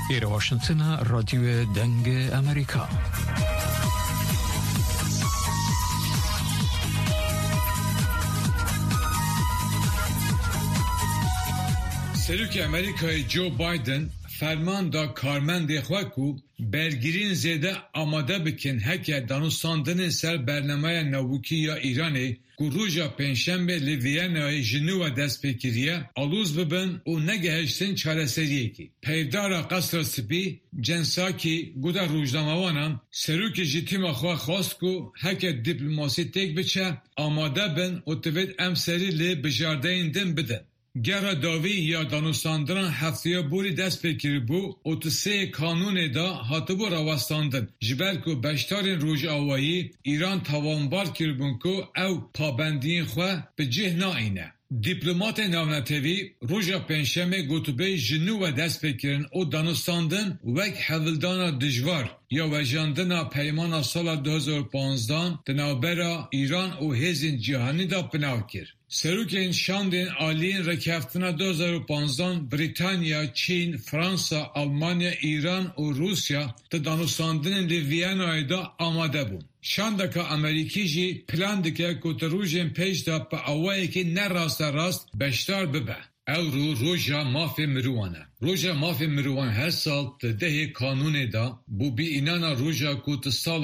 إلى واشنطن راديو دنگ أمريكا. سروک امریکای جو بایدن فرمان دا کارمند خواکو برگیرین زیده آماده بکن هکه دانستاندن سر برنامه نووکی یا ایرانی که روژا پنجشنبه لویانای جنوب دست بکریه آلوز ببن و نگهشتن چارەسەریه کی. پیدارا قصر سپی جنساکی گودا روژنامه‌وانان سروک جیتیما خواست که هکه دیپلماسی تک بچه آماده بن و توید امسری لی بجارده ایندن بدن. گره داوی یا دانستاندران هفتیه بوری دست بکری بو اتسه کانون دا هاتبو راوستاندن جبر که بشتارین روژ آوایی ایران توانبار کربون که او پابندین خواه به جه ناینه. دیپلمات ناونتوی روژا پنجشنبه گوتوبه جنو و دست بکرن او دانستاندن وک حولدان دجوار یا وجاندن پیمان سال 2015 دنابرا ایران و هزین جهانی دا پناه کرد. سروکین شاندین آلین رکفتنا 2015 بریتانیا، چین، فرانسا، آلمانیا، ایران و روسیا تا دانستاندن ویانای دا آماده بون. شاندکا امریکی جی پلان دکه که روژین پیش دا پا اوایی که نه راست بشتار ببه. او روژا مافی مروانه. روژا مافی مروان هر سال ده کانون دا بو بی اینانا روژا که سال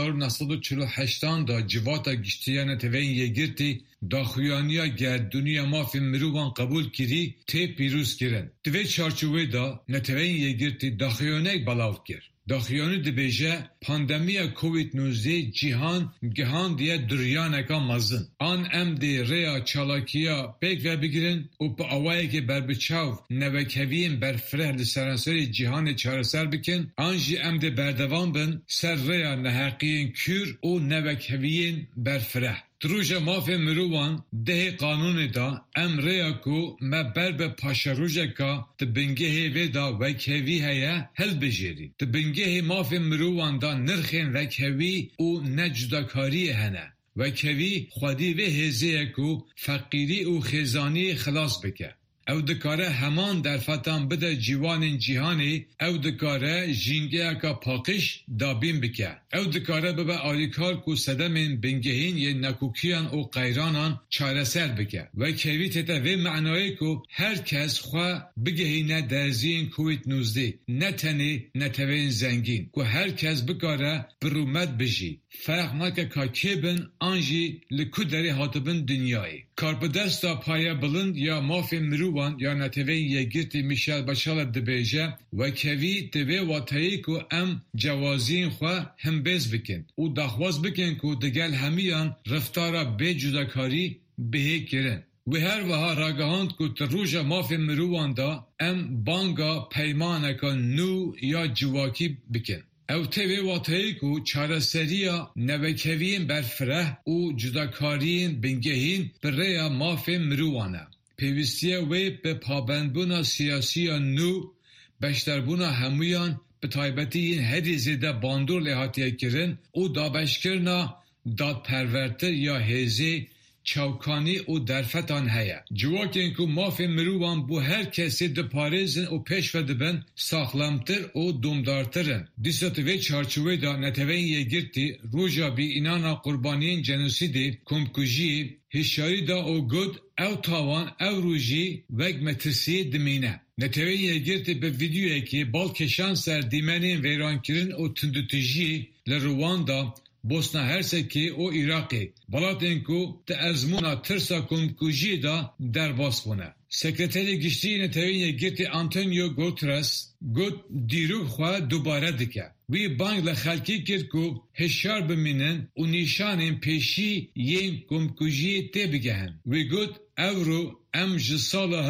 1948 دا جواتا گشتیانه توین یگرتی داخویانیا گردونیا مافی مروان قبول کری تی پیروز کرن. دوی چارچوه دا نتوین یگرتی داخویانه بلاو کرد. داخیانی دبیجه پاندمیه کووید 19 جهان گهان دیه دریانکا مزن. آن ام دی ریا چالاکیا پیک و بگیرن و پا آوائی که بر بچاو نوکوین برفره لسرانسری جهان چارسر بکن آنجی ام دی بردوان بن سر ریا نحقین کور و نوکوین برفره. دروژا مافی مروان ده قانون دا امریا کو مبر به پاشروژه کا تبنگه ویدا وکهوی هیا هل بجیری. تبنگه مافی مروان دا نرخین وکهوی و نجدکاری هنه. وکهوی خودی و هزیه کو فقیری و خزانی خلاص بکه. او دکاره همان در فتان بده جیوان جیهانی او دکاره جینگه اکا پاکش دابین بکه. او دکاره ببه آلیکار کو صدمین بنگهین یه نکوکیان و قیرانان چاره سر بکه. و کهوی تیتا و معنایی کو هر کس خواه بگهینه درزین کووید 19 نتنی نتوین زنگین کو هر کس بکاره برومت بجی. فرق نکه که کبن آنجی لکودری حاطبن دنیایی. کارپدستا پایه بلند یا مافی مروان یا نتوین یگرتی میشل بچال دبیجه و کوی دوی واتایی که ام جوازین خواه هم بیز بکن و دخواست بکن که دگل همیان رفتارا به جداکاری بهی کرن. و هر وها راگهاند که تروژا مافی مروان دا ام بانگا پیمانکا نو یا جواکی بکن. او تیوی واتایی که چارەسەریya نوکوین برفره و جداکارین بنگهین برای مافی مروانه. پیوستیه وی به پابندبونا سیاسی نو بشتربونا همویان به تایبتی این هری زیده باندور لحاتیه کرن و دابشکرنا داد پرورتر یا هزی چوکانی و درفتان هیا. جواکین که مافی مروان بو هر کسی دپارزن و پیش و دبن ساخلمتر و دومدارترن. دیسات وی چارچوه دا نتوین یگرتی روژا بی اینانا قربانین جنوسیدی کمکوژی هشاری دا او گود او تاوان او روژی وگ مترسی دمینه. نتوین یگرتی به ویدیوی که بال کشان سر دیمنین ویران کرن و تندوتیجی لرواندا بوسنا هرسکی او عراقی بلاتن کو te ezmuna tirsa komkujî da derbas bûne. Sekreterê Giştî Netewên Yekîtî Antonio Guterres got dîrok xwe dubare dike. Wî bang li xelkî kir ku hişyar bimînin û nîşanên pêşî yên komkujiyê tê bigehin. Wî got ew em ji sala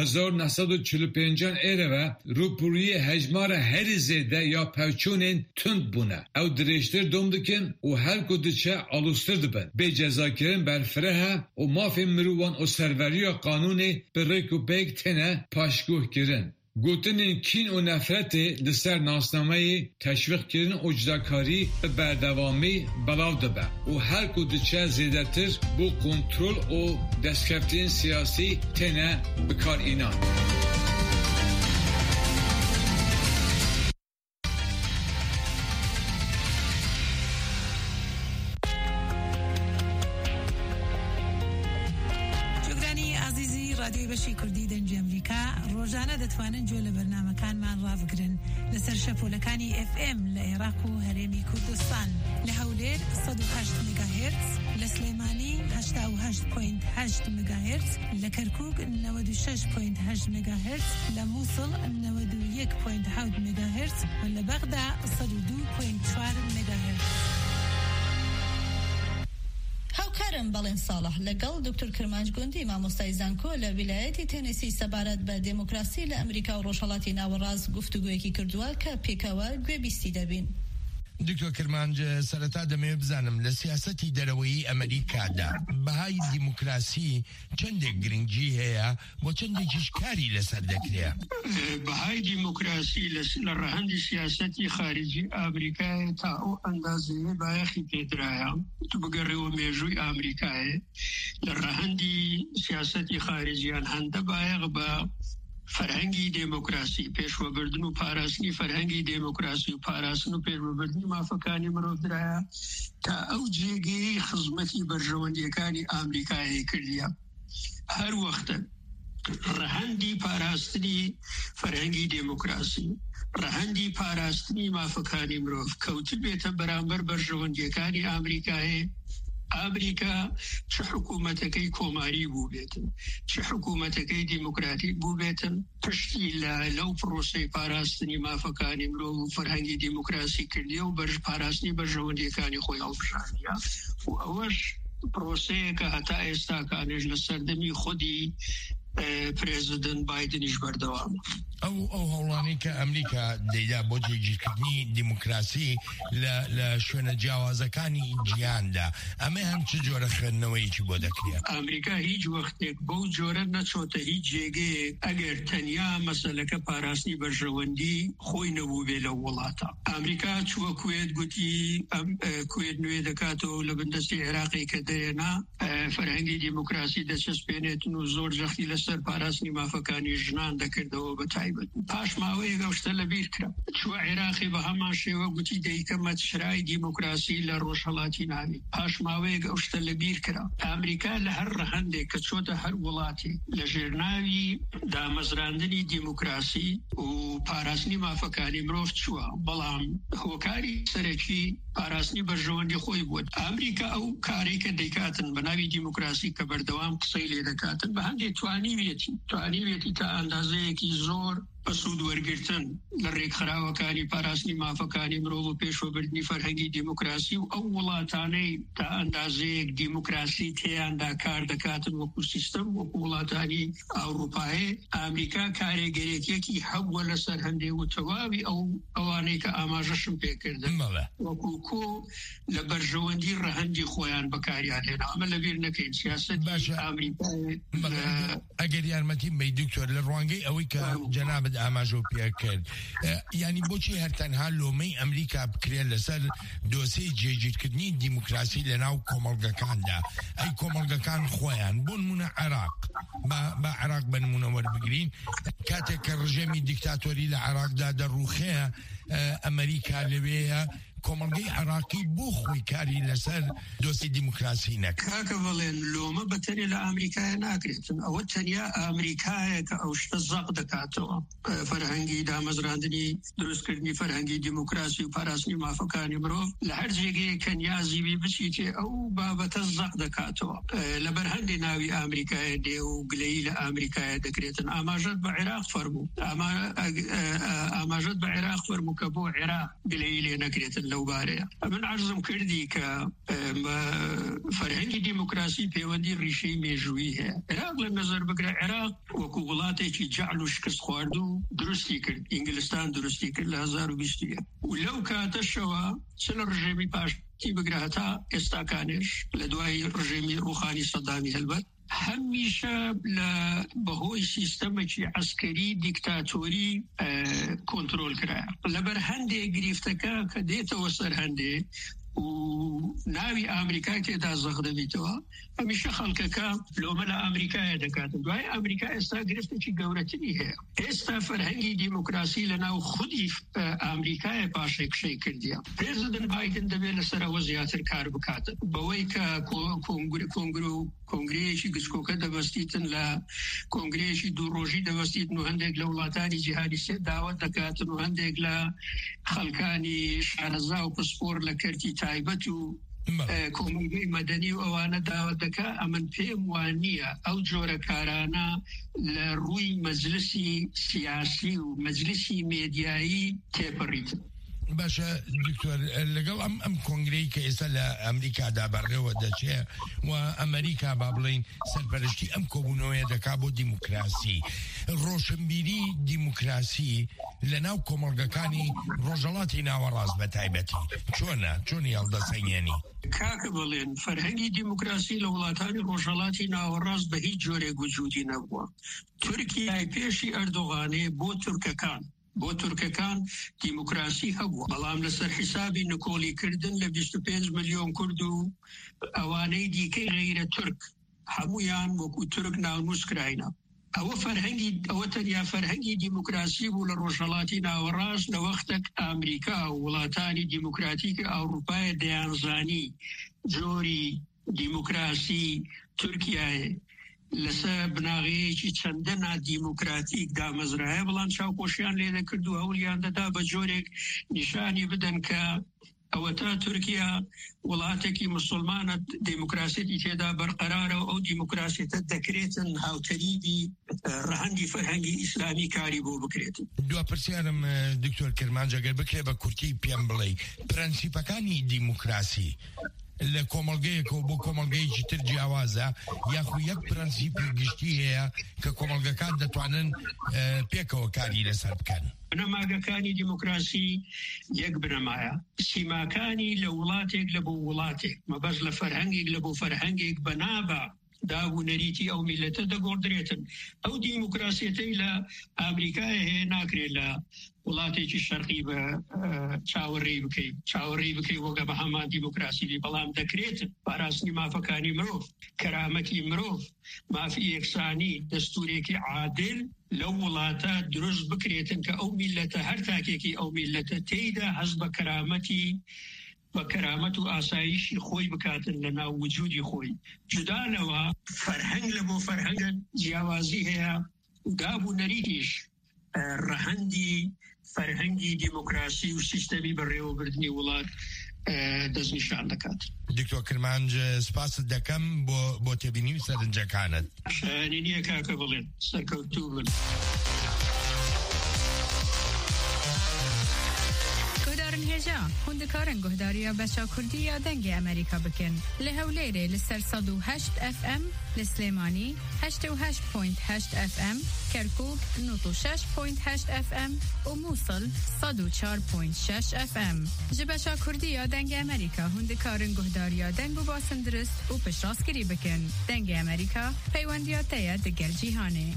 1945 êre ve rûpûriyê hejmara herî zêde ya pevçûnên tund bûne. Ew dirêjtir dom dikin û her ku diçe alûstir dibin. Bê cezakirin berfireh e û mafên mirovan û serveriya qanûnê bi rêk û pêk têne paşguh kirin. Gotinên kîn û nefretê li ser nasnameyê teşvîqkirin û cidakarî bi berdewamî belav dibe û her ku diçe zêdetir bû kontrol û destkeftiyên siyasî têne bikarînan. رادیۆی بەشی کوردی دەنگی ئەمریکا ڕۆژانە دەتوانن گوێ لە بەرنامەکانمان ڕابگرن لەسەر شەپۆلەکانی FM لە عێراق و هەرێمی کوردستان لە هەولێر 108 مگاهرتز، لە سلێمانی 88.8 مگاهرتز، لە کەرکووک 96.8 مگاهرتز، لە مووسڵ 91.7 مگاهرتز و لە بەغدا 102.4 مگاهرتز. هاوکارم بەڵێن ساڵح لەگەڵ دکتۆر کرمانج گوندی مامۆستای زانکۆ لە ویلایەتی تێنسی سەبارەت بە دێموکراسی لە ئەمریکا و ڕۆژهەڵاتی ناوەڕاست گفتوگویەکی کردووە کە پێکەوە گوێبیستی دەبین. دکتۆر کرمانج سەرەتا دەمەوێت بزانم لە سیاسەتی دەرەوەی ئەمریکادا بەهای دیموکراسی چەندێک گرنگی هەیە بۆ چەندێکیش کاری لەسەر دەکرێت؟ بەهای دیموکراسی لە ڕەهەندی سیاسەتی خارجی ئەمریکای تا ئەو ئەندازەیە بایەخی پێدرایە تو بگەڕێەوە مێژووی ئەمریکایە لە ڕەهەندی سیاسەتی خارجیان هەندە بایەغ بە فرهنگی دموکراسی پێشوەبردن و پاراستنی فرهنگی دموکراسی و پاراستن و پێشوەبردنی مافەکانی مرۆڤ درایە تا ئەو جێگەی خزمەتی بەرژەوەندیەکانی ئامریکای کردیە. هەر وەختە ڕەهەندی پاراستنی فرهنگی دموکراسی ڕەهەندی پاراستنی مافەکانی مرۆڤ کەوت بێتە بەرامبەر بەرژەوەندیەکانی ئامریکای ئامریکا چه حکوومەتەکەی کۆماری بوو بێتن چه حکوومەتەکەی دیموکراتیک بوو بێتن پشتی لەو پرۆسەی پاراستنی مافەکانی مرۆڤ و فەرهەنگی دیموکراسی کردیە و بەرژ پاراستنی بەرژەوەندیەکانی خۆی هەڵبژاردیە و ئەوەش پرۆسەیەکە هەتا ئێستاکانش لە سەردەمی خودی پرێزیدنت بایدنیش بەردەوام. ئەو هەوڵانەی کە ئەمریکا دەیدا بۆ جێگیرکردنی دیموکراسی لە شوێنە جیاوازەکانی جیهاندا ئەمە هەم چ جۆرە خوێندنەوەیەکی بۆ دەکرێت؟ ئەمریکا هیچ وەختێک بەو جۆرە نەچۆتە هیچ جێگەیەک ئەگەر تەنیا مەسەلەکە پاراستنی بەرژەوەندی خۆی نەبوو بێ لە وڵاتە. ئەمریکا چووە کوێت گوتی کوێت نوێ دەکاتەوە لە بندەستی عێراقی کە دەیەنا فەرهەنگی دیموکراسی دەچەسپێنێتن و زۆر جەختی لەسەر پاراستنی مافەکانی ژنان دەکردەوە بە تایبەت. پاش ماوەیەک ئەو شتە لەبیر کرا چووە عێراقی بە هەمان شێوە گوتی دەیکەمە شرای دیموکراسی لە ڕۆژهەڵاتی ناوی. پاش ماوەیەک ئەو شتە لەبیر کرا. ئەمریکا لە هەر ڕەهەندێک کە چۆتە هەر وڵاتی لە ژێرناوی دامەزراندنی دیموکراسی و پاراستنی مافەکانی مرۆڤ چووە، بەڵام هۆکاری سەرەکی پاراستنی بەرژەوەندی خۆی بووە. ئەمریکا ئەو کارێک کە دەیکاتن بە ناوی دیموکراسی کە بەردەوام قسەی لێ دەکاتن بە هەندێک توانیوێتی تا ئەندازەیەکی زۆر بەسوود وەرگرتن لە ڕێکخراوەکانی پاراستنی مافەکانی مرۆڤ و پێشوەبردنی فەرهەنگی دیموکراسی و ئەو وڵاتانەی تا ئەندازەیەک دیموکراسی تێیاندا کار دەکاتن وەکو سیستەم وەکو وڵاتانی ئەوروپایی. ئەمریکا کارێگەرێکیەکی هەبووە لەسەر هەندێک و تەواوی ئەوانەی کە ئاماژەشم پێکردن وەکو کۆ لە بەرژەوەندی ڕەهەندی خۆیان بەکاریان هێنا. ئەمە لەبیر نەکەین سیاسەتی ئەمریکای. ئەگەر یارمەتی بی دکتۆر لە ڕوانگەی ئەوەی کە جەنابەت ئاماژە پێ کرد، یعنی بۆچی هەرتەنها لۆمەی ئەمریکا بکرێت لەسەر دۆسەی جێگیرکردنی دیموکراسی لە ناو کۆمەڵگەکاندا؟ ئەی کۆمەڵگەکان خۆیان بۆ نمونە عێراق، بە عێراق بە نمونە وەربگرین، کاتێک کە ڕژێمی دیکتاتۆری لە عێراقدا دەڕوخەیە ئەمریکا لەوەیە کۆمەڵگەی عێراقی بۆ خۆی کاری لەسەر دۆسی دیموکراسی نەکرد. کاکە بەڵێن لۆمە بەتەنێ لە ئەمریکای ناکرێتن، ئەوە تەنیا ئەمریکایە کە ئەو شتە زەق دەکاتەوە. فەرهەنگی دامەزراندنی دروستکردنی فەرهەنگی دیموکراسی و پاراستنی مافەکانی مرۆڤ لە هەر جێگەیە کە نیازیبی بچیتێ ئەو بابەتە زەق دەکاتەوە. لەبەر هەندێک ناوی ئەمریکایە دێ و گلەیی لە ئەمریکایە دەکرێتن. ئاماژەت بە عێراق فەرموو، ئاماژەت بە عێراق فەرموو کە بۆ عێراق گلەیی لێ نەکرێتن لەو بارەیە. من عەرزم کردی کە فەرهەنگی دیموکراسی پەیوەندی ڕیشەی مێژوویی هەیە. عێراق لە نەزەر بگرە عێراق وەکو وڵاتێکی جەعل و شکست خوارد و دروستی کرد، ئینگلیستان دروستی کرد لە 2020 و لەو کاتەشەوە چ لە ڕژێمی پاشتی بگرە هەتا ئێستاکانش لە دوای ڕژێمی ڕوخانی سەدامی هەلبەت هەمیشە لە بەهۆی سیستەمێکی عەسکەری دیکتاتۆری کۆنترۆل کرایە. لەبەر هەندێک گریفتەکە کە دێتەوە سەر هەندێک ناوی ئامریکای تێدا زەق دەبێتەوە هەمیشە خەڵکەکە لۆمە لە ئەمریکایە دەکاتن دوای ئەمریکا ئێستا گرفتێکی گەورەتری هەیە ئێستا فەرهەنگی دیموکراسی لە ناو خودی ئەمریکایە پاشێکشەی کردیە پرێزیدنت بایدن دەبێت لەسەرەوە زیاتر کار بکاتن بەوەی کە کۆنگرەیەکی گچکۆکە دەبەستیتن لە کۆنگرەیەکی دوو ڕۆژی دەبەستیتن و هەندێک لە وڵاتانی جیهانی سێ داوەت دەکاتن و هەندێک لە خەڵکانی شارەزا و پسپۆر لە کەرتی تایبەت و کۆمەلگەی مەدەنی و ئەوانە داوەت دەکا ئەمن پێم وان نییە ئەو جۆرە کارانە لە ڕووی مەجلسی سیاسی و مەجلسی مێدیایی تێپەڕیتن باشە دکتۆر لەگەڵ ئەم کۆنگرەی کە ئێستا لە ئەمریکادا بەڕێوە دەچێ و ئەمریکا با بڵین سەرپەرشتی ئەم کۆبوونەوەیە دەکا بۆ دیموکراسی ڕۆشنبیری دیموکراسی لە ناو کۆمەڵگەکانی ڕۆژهەڵاتی ناوەڕاست بە تایبەتی چۆنی هەڵدەسەنگێنی کاکە بڵێن فەرهەنگی دیموکراسی لە وڵاتانی ڕۆژهەڵاتی ناوەڕاست بە هیچ جۆرێک وجودی نەبووە تورکیای پێشی ئەردۆغانێ بۆ تورکەکان دیموکراسی هەبوو بەڵام لەسەر حیسابی نکۆلیکردن لە 25 ملیۆن کورد و ئەوانەی دیکەی غەیرە تورک هەمویان وەکو تورک ناونووس کراینە ئەوە تەنیا فەرهەنگی دیموکراسی بوو لە ڕۆژهەڵاتی ناوەڕاست لە وەختێک ئامریکا و وڵاتانی دیموکراتیک ئەوروپای دەیانزانی جۆری دیموکراسی تورکیایە لەسەر بناغەیەکی چەندەنا دیموکراتیک دامەزرایە بەڵام چاوپۆشیان لێ دەکرد و هەوڵیان دەدا بە جۆرێک نیشانی بدەن کە ئەوە تا تورکیا وڵاتێکی مسلمانە دیموکراسیەتی تێدا بەرقەرارە و ئەو دیموکراسیەتە دەکرێتن هاوتەریبی ڕەهەندی فەرهەنگی ئیسلامی کاری بۆ بکرێتن دوا پرسیارم دکتۆر کرمانج ئەگەر بکرێ بە کورتی پێم بڵێ پرەنسیپەکانی دیموکراسی لە کۆمەڵگەیەکەوە بۆ کۆمەڵگەیەکی تر جیاوازە یاخو یەک پرەنسیپی گشتی هەیە کە کۆمەڵگەکان دەتوانن پێکەوە کاری لەسەر بکەن بنەماگەکانی دیموکراسی یەک بنەمایە سیماکانی لە وڵاتێک لە بۆ وڵاتێک مەبەست لە فەرهەنگێک لە بۆ فەرهەنگێک بەنابە دابوونەریتی ئەو میلەتە دەگۆڕدرێتن ئەو دیموکراسیەتەی لە ئامریکای هەیە ناکرێت لە وڵاتێکی شەرقی بە چاوەڕێی بکەی وەگە بە هەمان دیموکراسی بەڵام دەکرێتن پاراستنی مافەکانی مرۆڤ کەرامەتی مرۆڤ مافی یەکسانی دەستورێکی عادل لەو وڵاتە دروست بکرێتن کە ئەو میلەتە هەر تاکێکی ئەو میلەتە تێیدا هەست بە کەرامەت و ئاسایشی خۆی بکاتن لە ناو وجودی خۆی جودانەوە فەرهەنگ لە بۆ فەرهەنگە جیاوازی هەیە دابوونەریتیش ڕەهەندی فەرهەنگی دیموکراسی و سیستەمی بەڕێوەبردنی وڵات دەستنیشان دەکات دکتۆر کرمانج سپاست دەکەم بۆ تێبینی و سەرنجەکانت شایانی نییە کاکە بڵێن سەرکەوتوو بن هێژا هوندکارن گۆهداریە بەشا کوردیە دەنگی ئەمریکا بکەن لە هەولێرێ لەسەر 108 FM لە سلێمانی 88.8 FM کەرکووک 96.8 FM و مووسڵ 104.6 FM ji بەشا کوردیە دەنگی ئەمریکا هوندکارن گۆهداریە دەنگ و باسن درست و پشتڕاستگیری بکەن دەنگی ئەمریکا پەیوەندیاتەیە دەگەل جیهانێ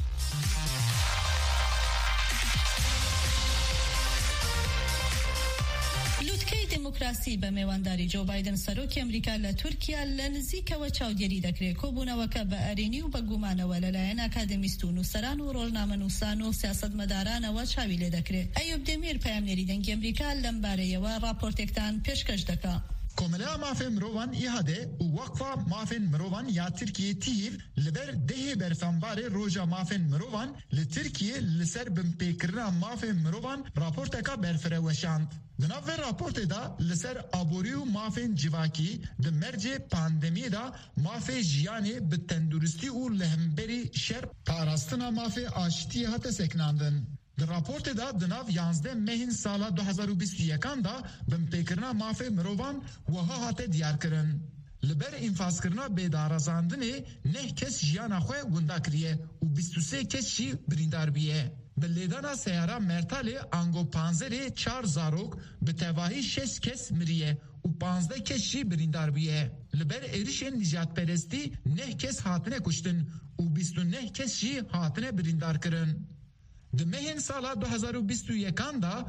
دیموکراسی بە میێوانداری جو بایدن سەرۆکی ئەمریکا لە تورکیا لە نزیکەوە چاودێری دەکرێت کۆبوونەوەکە بە ئەرێنی و بە گومانەوە لەلایەن ئاکادمیست و نووسەران و ڕۆژنامەنووسان و سیاسەتمەدارانەوە چاوی لێ دەکرێت ئەیوب دەمیر پەیامنێری دەنگی ئەمریکا لەم بارەیەوە راپۆرتێکتان پێشکەش دەکات کۆمەلەیە مافên mirovan îhade û Waqfa mafên mirovan ya Tirkiye tîv li ber dehê berfembarê roja mafên mirovan li Tirkiye li ser binpêkirina mafên mirovan raporteka berfire weşand. Di nav vê raportê da li ser aborî û mafên civakî di mercê pandemiyê da mafê jiyanê bi tenduristî û li hemberî şer parastina mafê aşitiyê hate seknandin. Di raportê da di nav 11 mehên sala 2021 da binpêkirina mafê mirovan wiha hate diyarkirin. Li ber înfazkirina bêdarazandinê neh kes jiyana xwe winda kiriye û 23 kes jî birîndar bûye. Bi lêdana seyara Mertalê Angopazerê 4 zarok bi tevahî 6 kes miriye û 15 kes jî birîndar bûye. Li ber êrişên nijadperestî neh kes hatine kuştin û 29 kes jî hatine birîndar kirin. دمهن سالا 2021 دا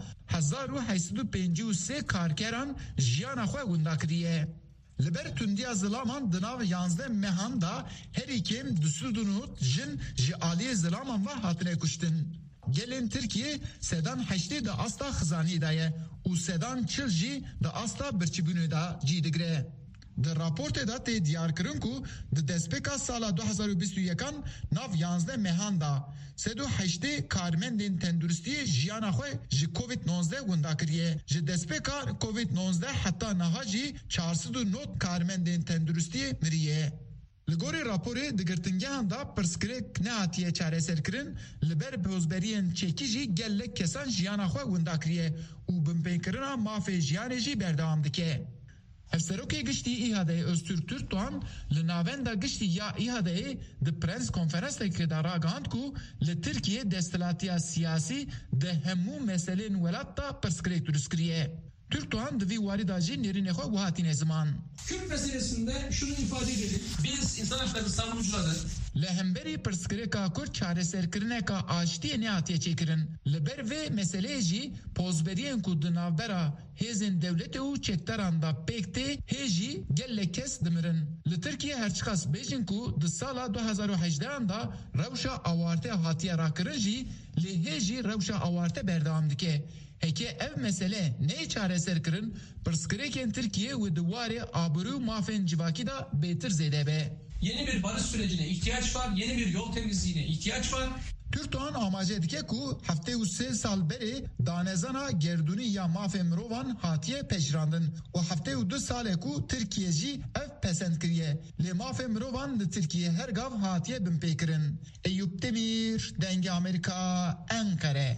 1853 کارکران جیانا خواه گنده کریه. لبر تندیا زلامان دناو 11 مهان دا هری کم دسودونوت جن جی آلی زلامان و هاتنه کشتن. گلین ترکیه سدان 8 دا استا خزانی دایه و سدان 40 جی دا استا برچبونو دا جی دگره. در راپورت دا تی دیار کرن کو د دسپیکا سالا 2021 ناو 11 مهان دا 38 کارمندین تندرستی جیانا خوی جی کووید 19 گنده کریه. جی دسپیکا کووید 19 حتی نها جی 409 کارمندین تندرستی مریه. لگوری راپوری دگرتنگیان دا پرسکرک نهاتیه چاره سر کرن لبر بوزبرین چکی جی گلک کسان جیانا خوی گنده کریه و بمپین مافی جیانه جی بردوام دکه. هفسروکی گشتی ایهاده öztürk Türkdoğan لناویندا گشتی یا ایهاده د پرنس کنفرانس که در آگاند کو لترکیه دستلاتیا سیاسی ده همو مسئلین ولادتا پرسکریک درسکریه. Türkdoğan da varidacı nerine koy bu hatine zaman. Kürt meselesinde şunu ifade edelim. Biz insan hakları savunucuları lehemberi perskreka Kürt çareserkirine ka açtiye ne hatiye çekirin. Leber ve meseleci pozberiyen ku dınavbera hezin devleti u çektaranda pekte heji gelle kes demirin. Le Türkiye herçikas bejin ku de sala 2018 da revşa avarte hatiye rakırıcı le heji revşa avarte berdam dike. Heki ev mesele ne çareser kirin perskreken Türkiye ve duvarı aburu mafen civaki da betir zedebe. Yeni bir barış sürecine ihtiyaç var, yeni bir yol temizliğine ihtiyaç var. Türkdoğan amacı dike ku hafte u 3 sal beri danezana gerduni ya mafe mirovan hatiye peşrandın. O hafte u 2 sale ku Türkiyeci ev pesend kiriye. Le mafe mirovan de Türkiye her gav hatiye binpekirin. Eyüp Demir, Denge Amerika, Ankara.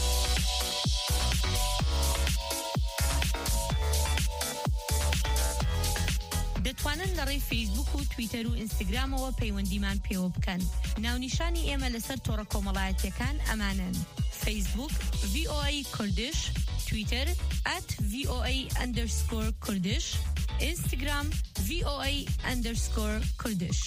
دەتوانن لە ڕێی فیسبوک و تویتەر و ئینستاگرامەوە پەیوەندیمان پێوە بکەن. ناونیشانی ئێمە لەسەر تۆڕە کۆمەڵایەتیەکان ئەمانن: فیسبوک VOA کوردش، تویتر @VOA_کوردش، ئینستاگرام VOA_کوردش.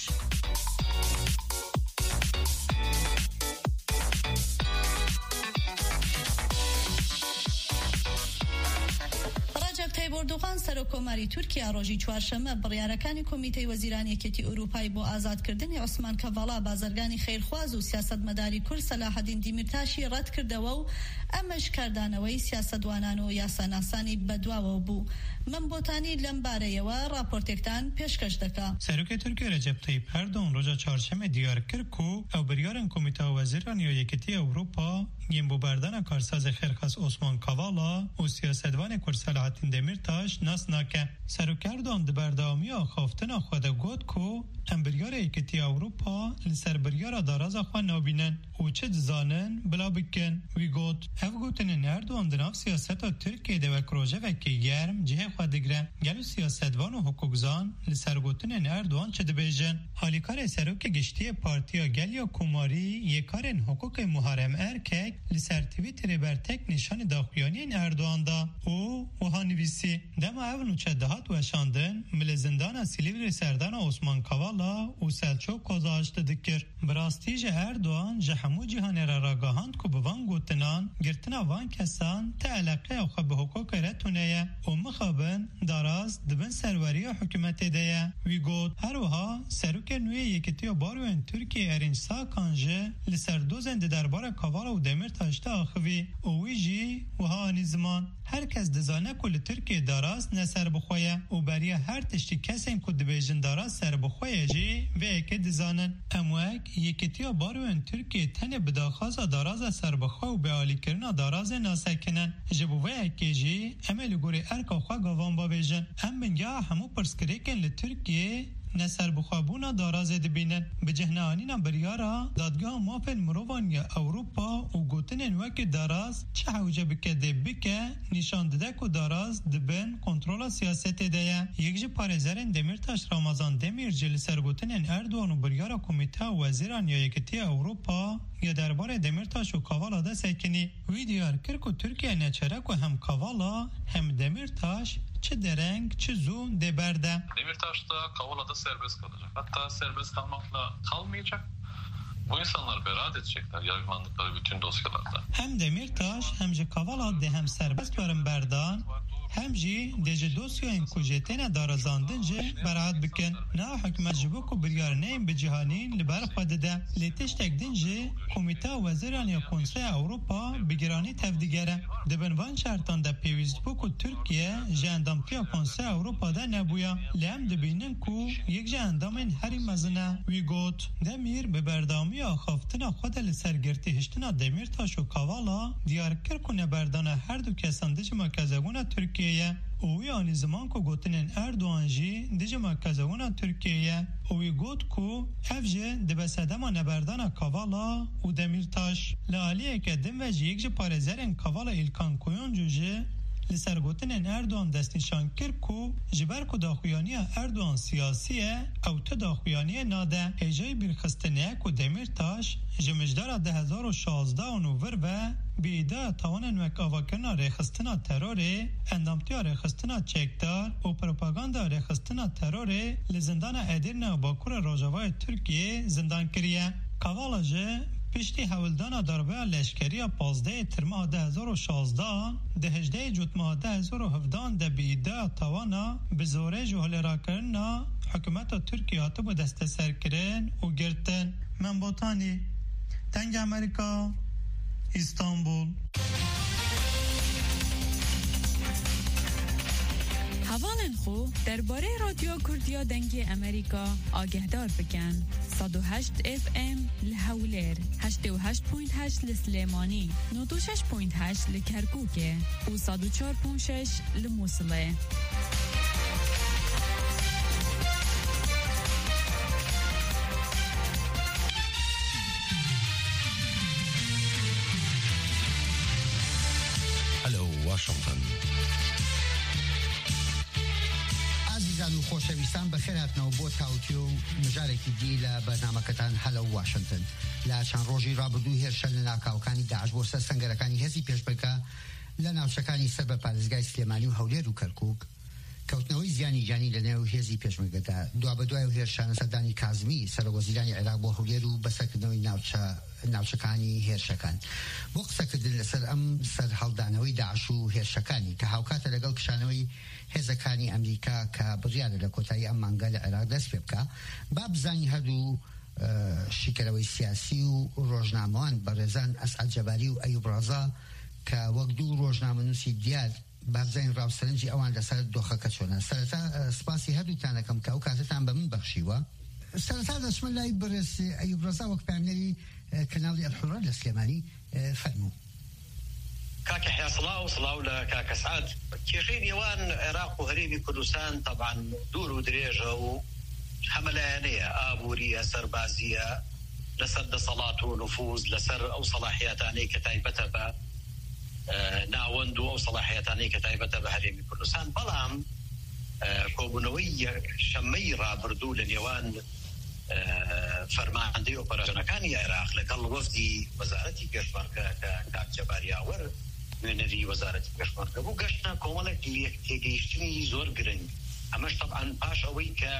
اردوغان سەرۆکۆماری تورکیا ڕۆژی چوارشەمە بڕیارەکانی کۆمیتەی وەزیرانی یەکێتی ئەوروپای بۆ ئازادکردنی عوسمان کەڤاڵا بازرگانی خێرخواز و سیاسەتمەداری کورد سەلاحەدین دیمیرتاشی ڕەت کردەوە و ئەمەش کاردانەوەی سیاسەتوانان و یاساناسانی بەدواوە بوو. من بۆتانی لەم بارەیەوە راپۆرتێکتان پێشکەش دەکا. سەرۆکی تورکیا رەجەب تەیب ئەردۆغان ڕۆژە چوارشەمە دیار کرد کو ئەو بڕیارن کۆمیتە وەزیرانی یەکێتی ئەوروپا ین بۆ بەردەنا کارسازی خێرخواز عوسمان کەڤاڵا و سیاسەتوانی کورد سەلاحەدین دیمیرتاش ناس ناکە. سەرۆکی ئەردۆغان di berdewamiya xaftina xwe de got ku em biryara Yekîtiya Ewropa li ser biryara daraza xwe nabînin û çi dizanin bila bikin. Wî got ev gotinên Erdogan di nav siyaseta Tirkiyeyê de wek rojevekî germ cihê xwe digre. Gelo siyasetvan û hukukzan li ser gotinên Erdogan çi dibêjin? Alîkarê serokê giştiyê Partiya Gelya Komarî yêkarên hukukê Muharrem Erkek li ser Twitterê bertek nîşanî daxuyaniyên Erdogan da û wiha nivîsî dema ev nûçe dihat weşandin milê zindana Silivri serdana Osman Kavala û Selçuk Kozağiştê dikir. Bi rastî ji Erdogan ji hemû cîhanê re ragihand ku bi van gotinan girtina van kesan te eleqeya xwe bi hukukê re tune ye û mixabin daraz dibin serweriya hikûmetê de ye. Wî got her wiha serokê nûyê Yekîtiya Baroyên Tirkiye Erinç Sakan ji li ser dozên di derbara Kavala û Demirtaş de axivî û wî jî wiha anî ziman. Herkes dizane ku li Tirkiye daraz ne serbixwe ye û beriya her tiştî kesên ku dibêjin daraz serbixwe ye jî vê yekê dizanin. Em wek Yekîtiya Baroyên Tirkiye tenê bi daxwaza daraza serbixwe û bealîkirina darazê nasekinin. Ji bo vê yekê jî em ê li gorî erka xwe gavan bibêjin. Em bingeha hemû pirsgirêkên li Tirkiye neserbixwebûna darazê dibînin. Bi cihneanîna biryara dadgeha mafên mirovan ya Ewropa û gotinên wekî daraz çi hewce bike dê bike nîşan dide ku daraz dibin kontrola siyasetê de ye. Yek ji parêzerên Demirtaş Ramazan Demirci li ser gotinên Erdogan û biryara Komîteya Wezîran ya Yekîtiya Ewropa ya derbarê Demirtaş û Kavala de sekinî. Wî diyar kir ku Tirkiye neçere ku hem Kavala hem Demirtaş çi dereng çi zû dê berde. Demirtaş da Kavala da serbest kalacak. Hatta serbest kalmakla kalmayacak. Bu insanlar beraat edecekler yargılandıkları bütün dosyalarda. Hem Demirtaş hem ji Kavala de hem serbest verin berdan hem jî de dosyayên ku jê têne darazandin jî beraat bikin. Na hikûmet ji bo ku biryarîneyên bi cîhanî li ber xwe dide. Lê tiştek din jî Komîteya Wezîran ya Konseya Ewropa bi giranî tevdigere. Dibin van şertan de pêwîst bû ku Tirkiye ji endamtiya Konseya Ewropa de nebûye. Lê em dibînin ku yek ji endamên herî mezin e. Wî got Demîr bi berdamiya xaftina xwe de li ser girtî hiştina Demirtaş û Kavala diyar kir ku neberdana her du kesan dijî merkezebûna Tirkiye او یعنی زمان کو گوتنن اردوان جی دیجه مرکزونه ترکیه او گوت کو افجه دبسدما نبردان کاوالا و دمیرتاش لالیه که دم و جیک جه پارزرین کاوالا ایلکان کویون جوجه لسر گوتنن اردوان دستنشان کر کو جبر کو داخویانی اردوان سیاسیه او تداخویانی ناده ایجای بیرخستنه کو دمیرتاش جمجدار 2016 و نوور و بیده توانن مکاواکرنا ریخستنا تروری اندامتیا ریخستنا چکدار و پروپاگاندا ریخستنا تروری لزندان ادیرنا باکور روجاوای ترکیه زندان کریه. کاوالا جه پشتی حولدان دربه لشکری 15 ترماه 2016 ده 18 جوتماه 2017 ده بیده توانا به زوره جوهل را کرنا حکومت ترکیه هاتو با دست سر کرن و گرتن. من بطانی تنگ امریکا استانبول. هوالن خو درباره رادیو کردیا دنگی امریکا آگهدار بکن. 108 FM لحولیر 88.8 لسلیمانی 96.8 لکرکوکه و 104.6 لموصله. واشنطن. عزیزان و خۆشەویستان بەخێر هاتنەوە بۆ تاوتوێ و مژارێکی دی لە بەرنامەکەتان هەلە واشنطن. لە چەند ڕۆژی ڕابردوو هێرشە لە ناوکاوەکانی داعش بۆ سەر سەنگەرەکانی هێزی پێشبڕکە لە ناوچەکانی سەر بە پارێزگای سلێمانی و هەولێر و کەرکووک کەوتنەوەی زیانی جانی لە نێو هێزی پێشمەرگەدا دوا بەدوای و هێرشانە سەردانی کازمی سەرۆگۆزیرانی عێراق بۆ هەولێر و بەسەرکردنەوەی ناوچەکانی هێرشەکان بۆ قسەکردن لەسەر ئەم سەر هەڵدانەوەی داعش و هێرشەکانی کە هاوکاتە لەگەڵ کشانەوەی هێزەکانی ئەمریکا کە بڕیارە لە کۆتایی ئەم مانگە لە عێراق دەست پێ بکە با بزانی هەردوو شیکەرەوەی سیاسی و ڕۆژنامەوان بەڕێزان ئەسعەد جەباری و ئەیوب ڕازا کە وەک دوو ڕۆژنامەنووسی دیار بابزین راوسرنجی ئەوان لەسەر دۆخەکە چۆنە. سەرەتا سپاسی هەردووتانەکەم کە ئەو کاتتان بە من بەخشیوە. سەرەتا دەچمە لای بەڕێز ئەیوب ڕەزا وەک پامنەری کەناڵی ئەلحورە لە سلێمانی فەرموو. كاكا حيا صلاة وصلاة لكاكا سعد كيشين يوان عراق وهريبي كردستان طبعا دور ودريجة وحملانية آبورية سربازية لسد صلاة ونفوذ لسر أو صلاحياتاني كتايبتها ناوندو أو صلاحياتاني كتايبتها بهريبي كردستان بلام كوبنوية شميرة بردو لليوان فرماندهی اپراسیونەکانی عێراق لەگەڵ وەفدی وەزارەتی پێشمەرگە کاک جەباری ئاوەر نوێنەری وەزارەتی پێشمەرگە بوو گەشتە کۆمەڵێک تێگەیشتنی زۆر گرنگ ئەمەش طبعاً پاش ئەوەی کە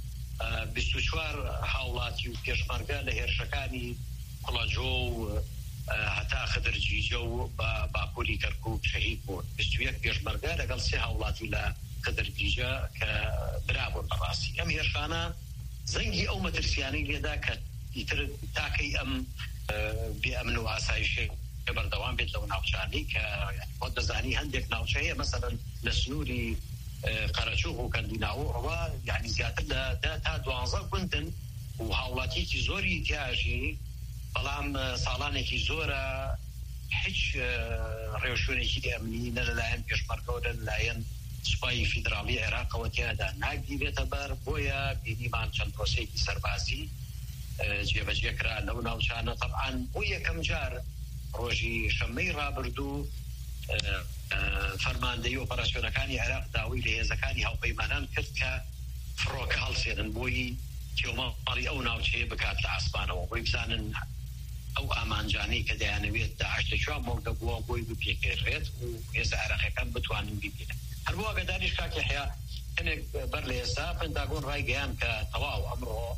24 هاوڵاتی و پێشمەرگە لە هێرشەکانی کوڵەجۆ و هەتا خدرجیجە و باکووری کەرکووک شەهید بوون 21 پێشمەرگە لەگەڵ 3 هاوڵاتی لە خدرجیجە کە برابوون بەڕاستی ئەم هێرشانە زەنگی ئەو مەترسیانەی لێدا کە ئیتر تاکەی ئەم بێئەمن و ئاسایشی بەردەوام بێت لەو ناوچانەی کە خۆت دەزانی هەندێک ناوچە هەیە مەسەڵەن لە سنووری قەرەچووق و کەندیناوەوە یعنی زیاتر لە تا 12 گوندن و هاوڵاتیەکی زۆری تیاژی بەڵام ساڵانێکی زۆرە هیچ ڕێوشوێنێکی ئەمنی نە لەلایەن پێشمەرگەوە لە لەلایەن سوپای فیدراڵی عێراقەوە تیادا ناگیرێتە بەر بۆیە بینیمان چەند پرۆسەیەکی سەربازی جێبەجێکرا لەو ناوچانە طبعاً بۆ یەکەم جار ڕۆژی شەممەی ڕابردوو فەرماندەی ئۆپەراسیۆنەکانی عێراق داوای لە هێزەکانی هاوپەیمانان کرد کە فڕۆکە هەڵسێنن بۆی تێومەڵی ئەو ناوچەیە بکات لە ئاسمانەوە بۆی بزانن ئەو ئامانجانەی کە دەیانەوێت داعش لەکوێ مۆڵگە بووە بۆی بپێکێڕێت و هێزە عێراقیەکان بتوانن ببینن. هەروە گەدانیش کاکی حیا هەنێک بەر لە ئێستا پێنتاگۆن ڕایگەیان کە تەواو ئەمڕۆ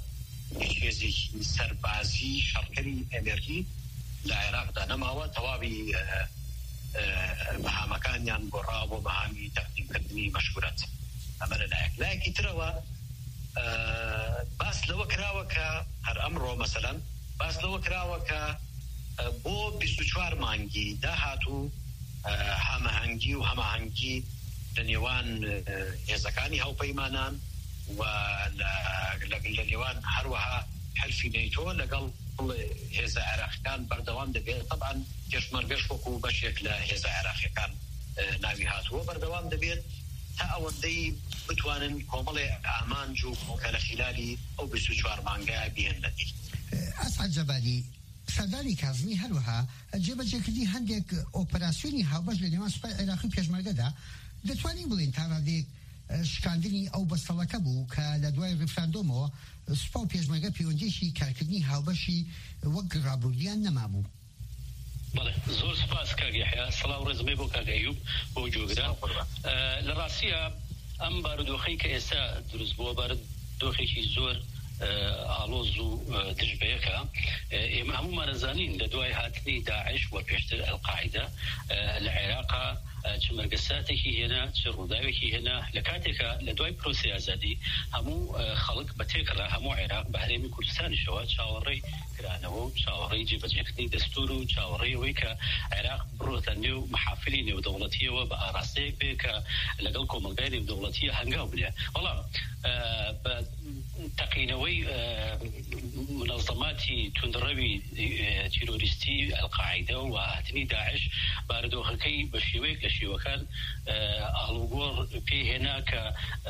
هێزی سەربازی شەڕکەری ئەنێرژی لە عێراقدا نەماوە تەواوی بەهامەکانیان گۆڕا بۆ بەهامی تەقدیمکردنی مەشورەت. ئەمە لایەکی ترەوە باس لەوە کراوە کە هەر ئەمڕۆ مەسەلەن باس لەوە کراوە کە بۆ 24 مانگی داهاتوو هەماهەنگی و هەماهەنگی لە نێوان هێزەکانی هاوپەیمانان و لە نێوان هەروەها حلفی نەیتۆ لەگەڵ هێزە عێراقیەکان بەردەوام دەبێت. طبعا پێشمەرگەش وەکو بەشێک لە هێزە عێراقیەکان ناوی هاتووە بەردەوام دەبێت تا ئەوەندەی بتوانن کۆمەڵێ ئامانج و کە لە خلالی ئەو 24 مانگای بهێن نەدی. ئەسعەد جەباری سەردانی کازمی هەروەها جێبەجێکردی هەندێک ئۆپەراسیۆنی هاوبەش لە نێوان سوپای عێراقی پێشمەرگەدا دەتوانین بڵێن تا ڕادێک شکاندنی ئەو بەستەڵەکە بوو کە لە دوای ڕفراندۆمەوە سوپا و پێشمەرگە پەیوەندیشی کارکردنی هاوبەشی وەک ڕابردوویان نەمابوو. بەڵێ زۆر سپاس کاک یحیا سەڵاو ڕێزمەی بۆ کاک ئەیوب بۆ جۆگران. لە ڕاستیە ئەم بارودۆخەی کە ئێستا دروست بووە بارودۆخێکی زۆر ئالۆز و دژبەیەکە. ئێمە هەمومان دەزانین لە دوای هاتنی داعش و پێشتر ئەلقاعیدە لە عێراقا چ مەرگەساتێکی هێنا چ ڕووداوێکی هێنا لە کاتێکە لە دوای پرۆسی ئازادی هەموو خەڵک بە تێکڕا هەموو عێراق بە هەرێمی کوردستانیشەوە چاوەڕێی کرانەوە و چاوەڕێی جێبەجێکردنی دەستور و چاوەڕێی ئەوەی کە عێراق بڕۆتە نێو محافلی نێودەوڵەتیەوە بە ئاراستەیەک بێ کە لەگەڵ کۆمەلگای نێودەوڵەتیە هەنگاو بێ. بەڵام بە تەقینەوەی منەظەماتی توندڕەوی تیرۆریستی ئەلقاعیدە و هاتنی داعش بارودۆخەکەی بە شێوەیەک لە شێوەکان ئاڵوگۆڕ پێهێنا کە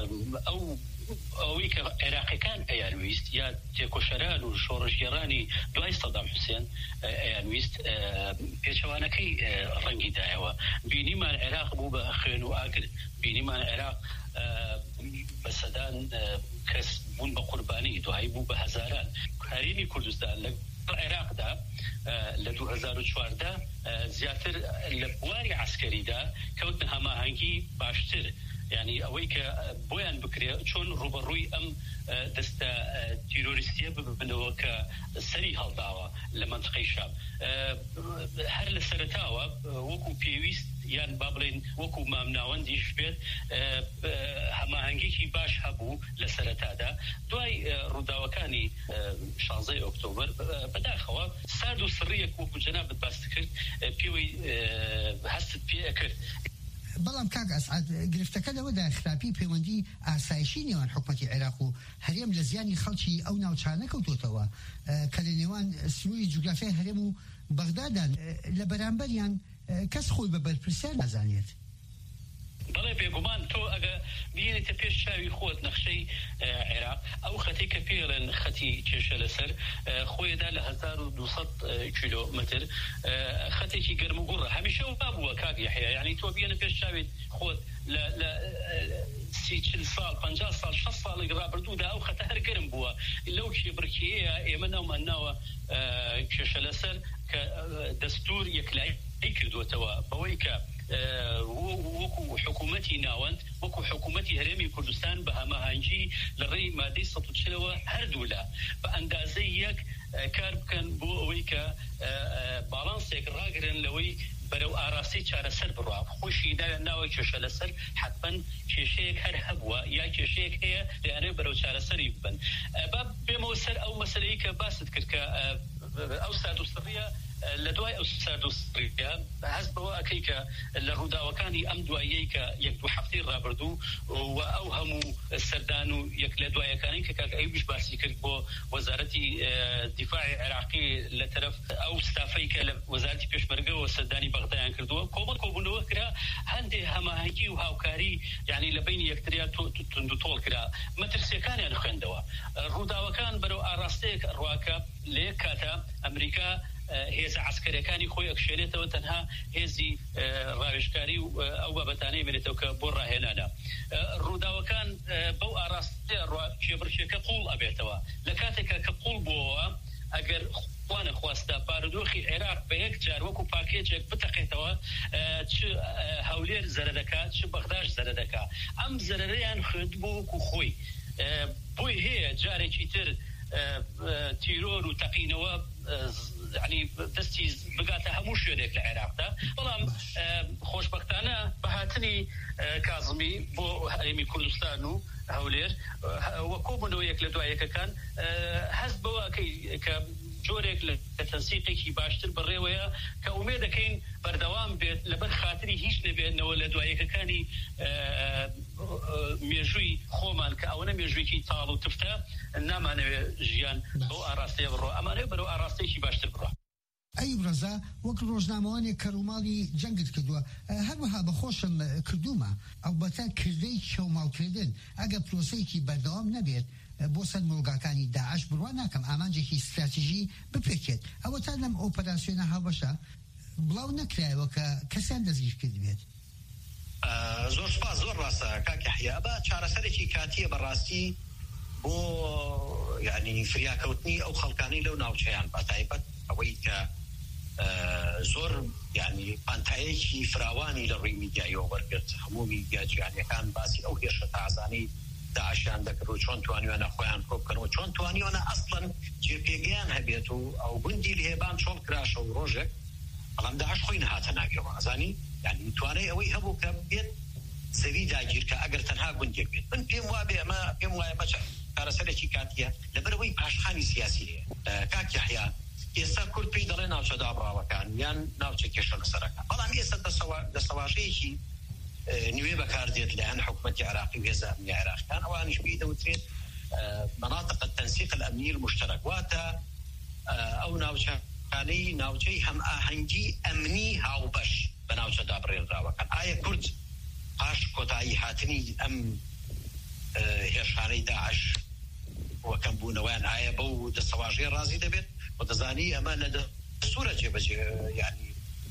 ئەوەی کە عێراقیەکان ئەیانویست یا تێکۆشەران و شۆڕژگێڕانی دوای سەدام حوسێن ئەیانویست پێچەوانەکەی ڕەنگی دایەوە. بینیمان عێراق بوو بە خوێن و ئاگر، بینیمان عێراق بە سەدان کەس بوون بە قوربانی، دوایی بوو بە هەزاران. هەرێمی کوردستان لە عێراقدا لە 2014 زیاتر لە بواری عسکەریدا کەوتنە هەماهەنگی باشتر، یعنی ئەوەی کە بۆیان بکرێ چۆن ڕوبەڕووی ئەم دەستە تیرۆریستیە ببنەوە کە سەری هەڵداوە لە منطقەی شام. هەر لە سەرەتاوە وەکو پێویست یان با بڵێن وەکو مامناوەندیش بێت هەماهەنگێکی باش هەبوو لە سەرەتادا. دوای ڕووداوەکانی 16 ئۆکتۆبر بەداخەوە سارد و سڕیەک وەکو جەنابەت باس کرد پێوەی هەستت پێ ئەکرد. بەڵام کاک ئەسعەد گرفتەکە لەوەدا خراپی پەیوەندی ئاسایشی نێوان حکومەتی عێراق و هەرێم لە زیانی خەڵکی ئەو ناوچانە کەوتۆتەوە کە لە نێوان سنووری جوگرافیای هەرێم و بەغدادان لە بەرامبەریان کەس خۆی بە بەرپرسیار نازانێت. بەڵێ بێگومان تۆ ئەگە بینێتە پێش چاوی خۆت نەخشەی عێراق ئەو خەتی کە پێڵێن خەتی کێشە لەسەر خۆیدا لە 1200 کیلۆمتر خەتێکی گەرم و گوڕە هەمیشە و بابووە کاک یحیا. یعنی تۆ بینە پێش چاوێت خۆت لە 30 ساڵ 50 ساڵ 60 ساڵێک ڕابردوودا ئەو خەتە هەر گەرم بووە. لەو کێبڕکیەیە ئێمە ناومانناوە کێشە لەسەر کە دەستور یەکلایی کردوێتەوە بەوەی کە وەکو حکوومەتی ناوەند وەکو حکوومەتی هەرێمی کوردستان بە هەماهەنگی لە ڕێی مادەی 140ەوە هەردوولا بە ئەندازەی یەک کار بکەن بۆ ئەوەی کە باڵانسێک ڕاگرن لەوەی بەرەو ئاراستی چارەسەر بڕوا. خۆشی ناوی کێشە لەسەر حتمەن کێشەیەک هەر هەبووە یا کێشەیەک هەیە لەیانەوێ بەرەو چارەسەری ببن. با بێمەوە سەر ئەو مەسەلەی کە باست کرد کە ئەو سارد و سڕیە لە دوای ئەو سارد و سڕیە هەست بەوە ئەکەی کە لە ڕووداوەکانی ئەم دواییەی کە یەک دو هەفتەی ڕابردوو و ئەو هەموو سەردان و یەک لە دوایەکانی کە کاک ئەیوبیش باسی کرد بۆ وەزارەتی دیفاعی عێراقی لە تەرەف ئەو ستافەی کە لە وەزارەتی پێشمەرگەوە سەردانی بەغدایان کردووە کۆبوونەوە کرا هەندێک هەماهەنگی و هاوکاری یعنی لە بینی یەکتریا تند و تۆڵ کرا مەترسیەکانیان خوێندەوە. ڕووداوەکان بەرەو ئاراستەیەک ڕواکە لە یەک کاتە ئەمریکا هێزە عسکەریەکانی خۆی ئەکشێنێتەوە تەنها هێزی ڕاوێژکاری و ئەو بابەتانەی بێنێتەوە کە بۆ ڕاهێنانە. ڕووداوەکان بەو ئاراستەیە کێبڕکێکە قوڵ ئەبێتەوە. لە کاتێکە کە قوڵ بووەوە ئەگەر خوانە خواستە بارودۆخی عێراق بە یەک جار وەکو پاکێجێک بتەقێتەوە چ هەولێر زەرە دەکات چ بەغداش زەرە دەکات. ئەم زەرەرەیان خوێند بۆ وەکو خۆی بۆی هەیە جارێکی تر تیرۆر و تەقینەوە يعني دەستی بگاتە هەموو شوێنێک لە عێراقدا بەڵام خۆشبەختانە بەهاتنی کازمی بۆ هەرێمی کوردستان و هەولێر وە کۆبوونەوەیەک لە دوایەکەکان هەست بەوەکەی کە جۆرێک لە تەنسیقێکی باشتر بڕێوەیە کە ئومێد دەکەین بەردەوام بێت لەبەر خاتری هیچ نەبێنەوە لە دوایەکەکانی مێژووی خۆمان کە ئەوەنە مێژوویکی تاڵ و تفتە نامانەوێت ژیان بۆ ئاراستەیە بڕۆ ئەمانەوێت بەرەو ئاراستەیەکی باشتر بڕۆ. ئەی ڕەزا وەک ڕۆژنامەوانێک کە ڕووماڵی جەنگت کردووە هەروەها بەخۆشم کردومە ئەو بەتە کردەی کێوماڵکردن ئەگە پرۆسەیەکی بەردەوام نەبێت بۆ سەر مڵگاکانی داعش بڕوا ناکەم ئامانجێکی استراتیژی بپێکێت ئەوە تا لەم ئۆپەراسیۆنە هاوبەشە بڵاو نەکرایەوە کە کەسیان دەستگیر کرد بێت. زۆر سپاس زۆر ڕاستە کاک یەحیا بە چارەسەرێکی کاتیە بەڕاستی بۆ یعنی فریاکەوتنی ئەو خەڵکانی لەو ناوچەیان بەتایبەت ئەوەی کە زۆر یعنی پانتایەکی فراوانی لە ڕووی میدیایەوە وەرگرت هەموو میدیا جیهانیەکان باسی ئەو هێرشە تازانەی داعشیان دەکرد و چۆن توانیوانە خۆیان کۆ بکەنەوە چۆن توانیوانە ئەسڵەن جێپێگەیان هەبێت و ئەو گوندی لێبان چۆڵ کراشە و ڕۆژێک بەڵام داعش خۆی نەهاتە ناگەوە ئەزانی یعنی توانای ئەوەی هەبوو کە بێت زەوی داگیر کە ئەگەر تەنها گوندێک بێت من پێم وابێ ئەمە پێم وایە بە چارەسەرێکی کاتیە لەبەرەوەی پاشخانی سیاسی هەیە کاک یەحیا ئێستا کورد پێی دەڵێ ناوچە دابڕاوەکان یان ناوچە کێشە لەسەرەکان بەڵام ئێستا دەسەڵاتەیەکی نوێ بەکاردێت لەیان حکوومەتی عراقی و هێزە ئەمنی عێراقیان ئەوانیش پێی دەوترێت مناطق التنسيق الأمني المشترك واتا أو ناوچەی هەم ئاهەنگی ئەمنی هاوبەش بە ناوچە دابڕێنراوەکان ئایا کورد پاش کۆتایی هاتنی ئەم هێرشانەی داعش وەکەم بوونەوەیان ئایا بەو دەسەواژەیە ڕازی دەبێت و دەزانی ئەمە لە دەستورە جێبەجێ یعنی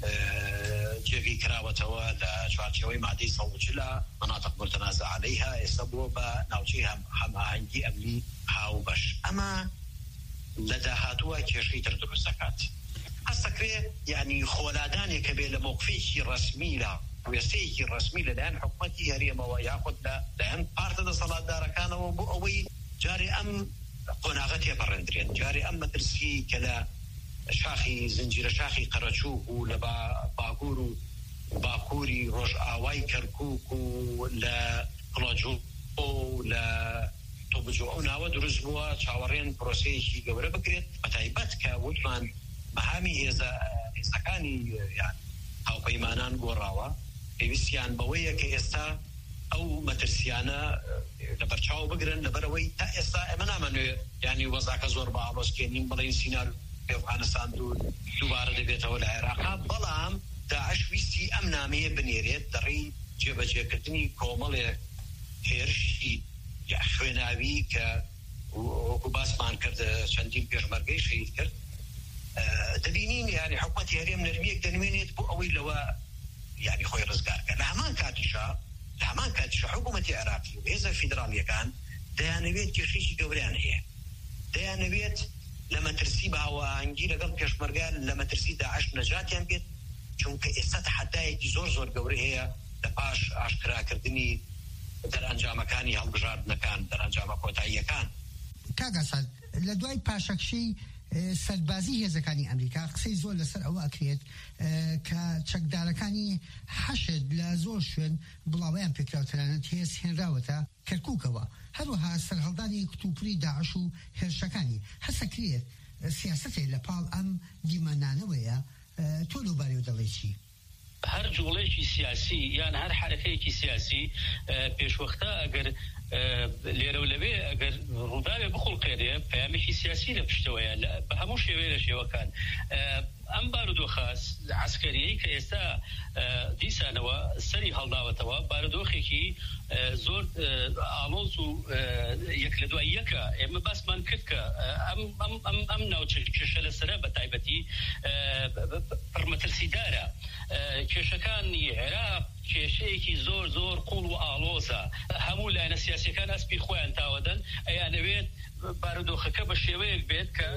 جێگەی کراوەتەوە لە چوارچێوەی مادەی 140 مناطق متنازع عليها ئێستا بووە بە ناوچەی هەم ئاهەنگی ئەمنی هاوبەش ئەمە لە داهاتووە کێشەی تر دروست دەکات هەستەکرێ یعنی خۆلادانێکە بێ لە موقفێکی ڕەسمی لە وێستەیەکی ڕەسمی لەلایەن حکوومەتی هەرێمەوە یاخود لەلایەن پارتە دەسەڵاتدارەکانەوە بۆ ئەوەی جارێ ئەم قۆناغە تێپەڕێندرێن جارێ ئەم مەترسی کە لە شاخی زنجیرە شاخی قەرەچووک و لە باگور و باکووری ڕۆژ ئاوای کەرکووک و لە قڵەجوو و لە تۆبجۆ ئەو ناوە دروست بووە چاوەڕێن پرۆسەیەکی گەورە بکرێت بەتایبەت کە وتمان بەهامی هێزەکانی هاوپەیمانان گۆڕاوە پێویستیان بەوەیە کە ئێستا ئەو مەترسیانە لەبەرچاو بگرن لەبەرەوەی تا ئێستا ئەمە نامەنوێت یعنی وەزاکە زۆر بە ئاڵۆزکێنین بڵێن سینار ئەفغانستان دووبارە دەبێتەوە لە عێراقا بەڵام داعش ویستی ئەم نامەیە بنێرێت دەڕی جێبەجێکردنی کۆمەڵێک هێرشی خوێناوی کە وەکو باسمان کرد چەندین پێشمەرگەی شەهید کرد دەبینین یعنی حکوومەتی هەرێم نەرمیەک دەنوێنێت بۆ ئەوەی لەوە یعنی خۆی ڕزگارکە لە هەمان کاتیشە حکوومەتی عێراقی و هێزە فیدراڵیەکان دەیانەوێت کێشەیەکی گەورەیان هەیە دەیانەوێت لە مەترسی باوەهانگی لەگەڵ پێشمەرگان لە مەترسی داعش نەجاتیان بێت چونکە ئێستا تەحەدایەکی زۆر گەورە هەیە لە پاش ئاشکراکردنی دەرەنجامەکانی هەڵبژاردنەکان دەرەنجامە کۆتاییەکان. کاگاسان لە دوای پاشەکشەی سەربازی هێزەکانی ئەمریکا قسەی زۆر لەسەر ئەوە ئەکرێت کە چەکدارەکانی حەشد لە زۆر شوێن بڵاویان پێکراوتەرانەت هێز هێنراوەتە کەرکووکەوە هەروەها سەرهەڵدانی کتوپڕی داعش و هێرشەکانی هەسەکرێت سیاسەتێ لە پاڵ ئەم دیمەنانەوەیە تۆ لەوبارەوە دەڵێ چی؟ هەر جوڵەیەکی سیاسی یان هەر حرەکەیەکی سیاسی پێشوەختە ئەگەر لێرە و لەوێ ئەگەر ڕووداوێ بخڵقێنێ پەیامێکی سیاسی لە پشتەوەیە بە هەموو شێوەیە لە شێوەکان ئەم بارودۆخە عسکەریەی کە ئێستا دیسانەوە سەری هەڵداوەتەوە بارودۆخێکی زۆر ئامۆز و یەک لە دوای یەکە ئێمە باسمان کرد کە ئەم ناوچە کێشە لەسەرە بە تایبەتی پڕمەترسیدارە کێشەکانی عێراق کێشەیەکی زۆر قوڵ و ئاڵۆزە هەموو لایەنە سیاسیەکان ئەسپی خۆیان تاوەدەن ئەیانەوێت بارودۆخەکە بە شێوەیەک بێت کە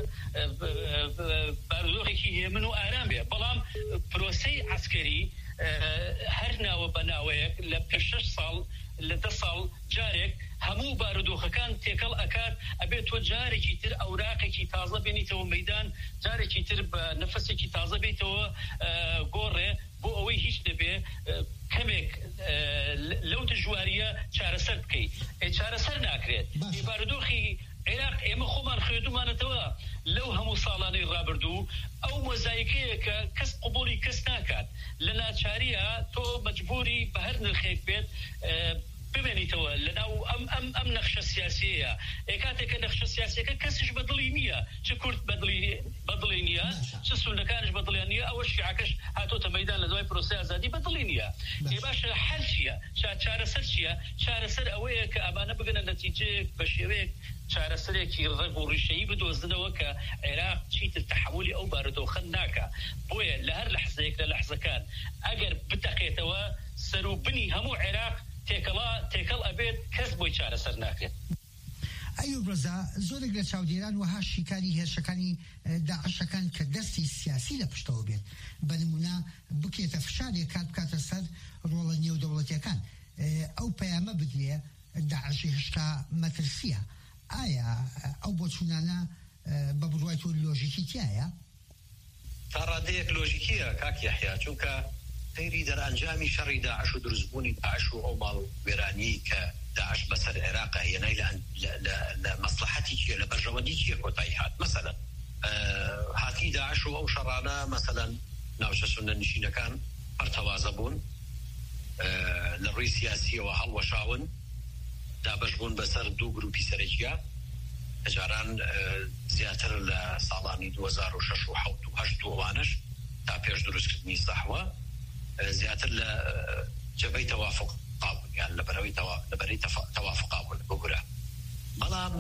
بارودۆخێکی هێمن و ئارام بێت بەڵام پرۆسەی عسکەری هەر ناوە بە ناوەیەک لە پێش 6 ساڵ لتصل جارك همو باردوخەکان تێکەڵ ئەکات ئەبێت تۆ جارێکی تر ئەوراقێکی تازە بێنیتەوە مەیدان جارێکی تر بە نەفەسێکی تازە بێتەوە گۆڕێ بۆ ئەوەی هیچ دەبێ کەمێک لەو دژواریە چارەسەر بکەیت چارەسەر ناکرێت بارودۆخی عێراق ئێمە خۆمان خوێندومانەتەوە لەو هەموو ساڵانەی ڕابردوو ئەو مۆزایکەیە کە کەس قبولی کەس ناکات لە ناچاریە تۆ مەجبوری بە هەر نرخێک بێت ببێنیتەوە لەناو ئەم نەخشە سیاسیەیە کاتێککە نەخشە سیاسیەکە کەسیش بەدڵی نییە چ کورد بەدڵی نییە چ سونەکانش بەدڵیان نییە ئەوە شیعەکەش هاتۆتە مەیدان لە دوای پرۆسەی ئازادی بەدڵی نییە باشە حەل چییە چارەسەر چییە چارەسەر ئەوەیە کە ئەمانە بگەنە نەتیجەیەک بە شێوەیەک چارەسەرێکی ڕێگ و ڕیشەیی بدۆزنەوە کە عێراق چیتر تەحولی ئەو بارودۆخە ناکە بۆیە لە هەر لەحزەیەک لە لەحزەکان ئەگەر بتەقێتەوە سەروبنی هەموو عێراق تێکەڵ ئەبێت کەس بۆی چارەسەر ناکرێت. ئەیوب ڕەزا زۆرێک لە چاودێران وەها شیکاری هێرشەکانی داعشەکان کە دەستی سیاسی لە پشتەوە بێت بە نمونە بکێتە فشارێک کات بکاتە سەر ڕۆڵە نێودەوڵەتیەکان ئەو پەیامە بدرێ داعشی هشتا مەترسیە ئایا ئەو بۆچوونانە بە بڕوای تۆ لۆژیکی تایە؟ تا ڕادەیەک لۆژیکیە کاک یەحیا چونکە سەیری دەرئەنجامی شەڕی داعش و دروستبوونی داعش و ئەو ماڵ وێرانی کە داعش بەسەر عێراق هێنای لە مەسلحەتی چیە لە بەرژەوەندی چیە کۆتایی هات مەسەلەن هاتی داعش و ئەو شەڕانە مەسەلەن ناوچە سونە نشینەکان هەرتەوازە بوون لە ڕووی سیاسیەوە هەڵوەشاون دابەش بوون بەسەر دوو گروپی سەرەکیە جاران زیاتر لە ساڵانی 2006 و 7 و 8 ئەوانش تا پێش دروستکردنی سەحوە زیاتر لە جەبەی تەوافق قابل یان لەبەرەی تەوافق قابل بگورە بەڵام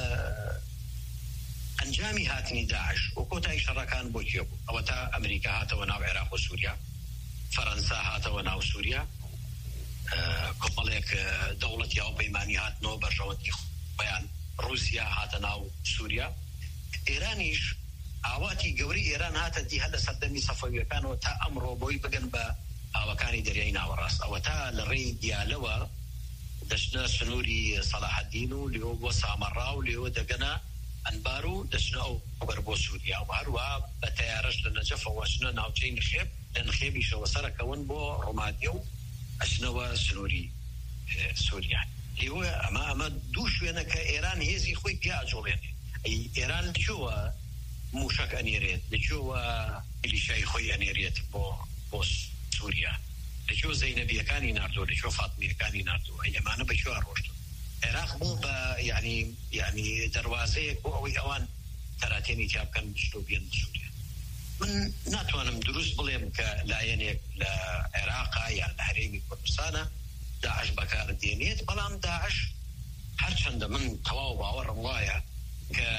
ئەنجامی هاتنی داعش و کۆتایی شەڕەکان بۆ کێ بوو ئەوە تا ئەمریکا هاتەوە ناو عێراق و سووریا فەرەنسا هاتەوە ناو سووریا کۆمەڵێک دەوڵەتی هاو پەیمانی هاتنەوە بەرژەوەندی خۆیان رووسیا هاتە ناو سووریا ئێرانیش ئاواتی گەوری ئێران هاتە دی هەر لە سەردەمی سەفەویەکانەوە تا ئەمڕۆ بۆی بگەن بە ئاوەکانی دەریای ناوەڕاست ئەوە تا لە ڕێی دیالەوە دەچنە سنووری سەلاحەدین و لێوە بۆ سامەڕا و لێوە دەگەنە ئەنبار و دەچنە ئەو بەر بۆ سووریا و هەروە بە تەیارەش لە نەجەفەوە ئەچنە ناوچەی نخێب لە نخێبیشەوە سەرەکەون بۆ ڕۆمادیە و ئەچنەوە سنووری سووریا لێوە ئەمە دوو شوێنە کە ئێران هێزی خۆی پیاجۆڵێنێ ئێران لەکوێوە موشک ئەنێرێت لەکوێوە میلیشای خۆی ئەنێرێت بۆ سووریا لەکوێوە زەینەبیەکانی ناردۆ لەکوێوە فاتمیەکانی ناردۆ ئەمانە بەکوێ ڕۆشتن عێراق بوو بە یعنی دەواازەیەک بۆ ئەوەی ئەوان تەراتێنی تیا بکەن بچتۆ بێن سووریا من ناتوانم دروست بڵێم کە لایەنێک لە عێراقا یان لە هەرێمی کوردستانە داعش بەکاردێنێت بەڵام داعش هەرچەندە من تەواو باوەڕم وایە کە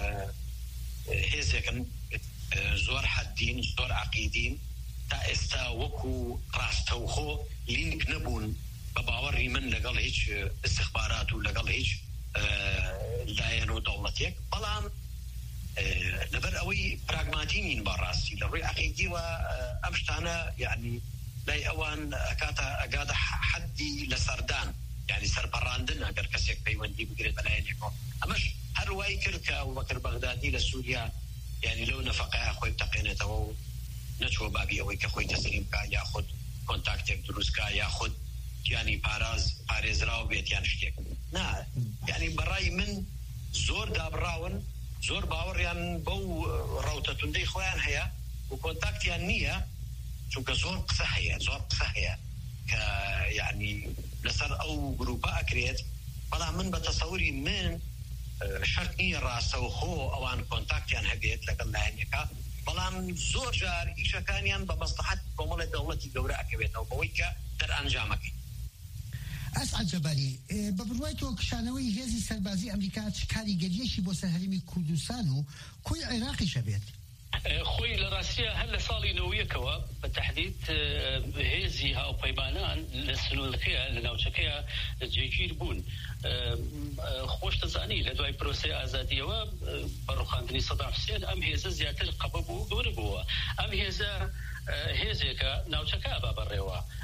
هێزێکن زۆر حەدین زۆر عەقیدین تا ئێستا وەکو ڕاستەوخۆ لینک نەبوون بە باوەڕی من لەگەڵ هیچ استخبارات و لەگەڵ هیچ لایەن و دەوڵەتێک بەڵام لەبەر ئەوەی پراگماتینین بەڕاستی لە ڕووی عەقیدیوە ئەم شتانە یعنی لای ئەوان ئەگاتە حەدی لە سەردان یعنی سەرپەڕاندن ئەگەر کەسێک پەیوەندی بگرێت بە لایەنێکەوە ئەمەش هەر وای کرد کە ئەبوبەکر بەغدادی لە سووریا یعنی لەو نەفەقەیە خۆی بتەقێنێتەوە و نەچوە بابی ئەوەی کە خۆی تەسلیم بکە یاخود کۆنتاکتێک دروستکە یاخود یعنی پارێزراو بێت یان شتێک نا یعنی بەڕای من زۆر دابڕاون زۆر باوەڕیان بەو ڕەوتەتوندەی خۆیان هەیە و کۆنتاکتیان نییە چونکە زۆر قسە هەیە کە یعنی لەسەر ئەو گروپە ئەکرێت بەڵام من بە تەسەوری من شەرت نییە ڕاستەوخۆ ئەوان کۆنتاکتیان هەبێت لەگەڵ لایەنێکە بەڵام زۆر جار ئیشەکانیان بە مەسلحەت کۆمەڵی دەوڵەتی گەورە ئەکەوێتەوە بەوەی کە دەرئەنجامەکەی ئەسعەد جەباری بە بڕوای تۆ کشانەوەی هێزی سەربازی ئەمریکا چ کاریگەریەکی بۆ سەرهەرێمی کوردستان و کۆی عێراقیش هەبێت خۆی لە ڕاستیە هەر لە ساڵی نەوەیەکەوە بە تەحدید هێزی هاوپەیمانان لە سنوورەکەیە لە ناوچەکەیە جێگیر بوون خۆش دەزانی لە دوای پرۆسەی ئازادیەوە بەڕووخاندنی سەدام حوسێن ئەم هێزە زیاتر قەبە بوو گەورە بووە ئەم هێزە هێزێکە ناوچەکە با بەڕێوە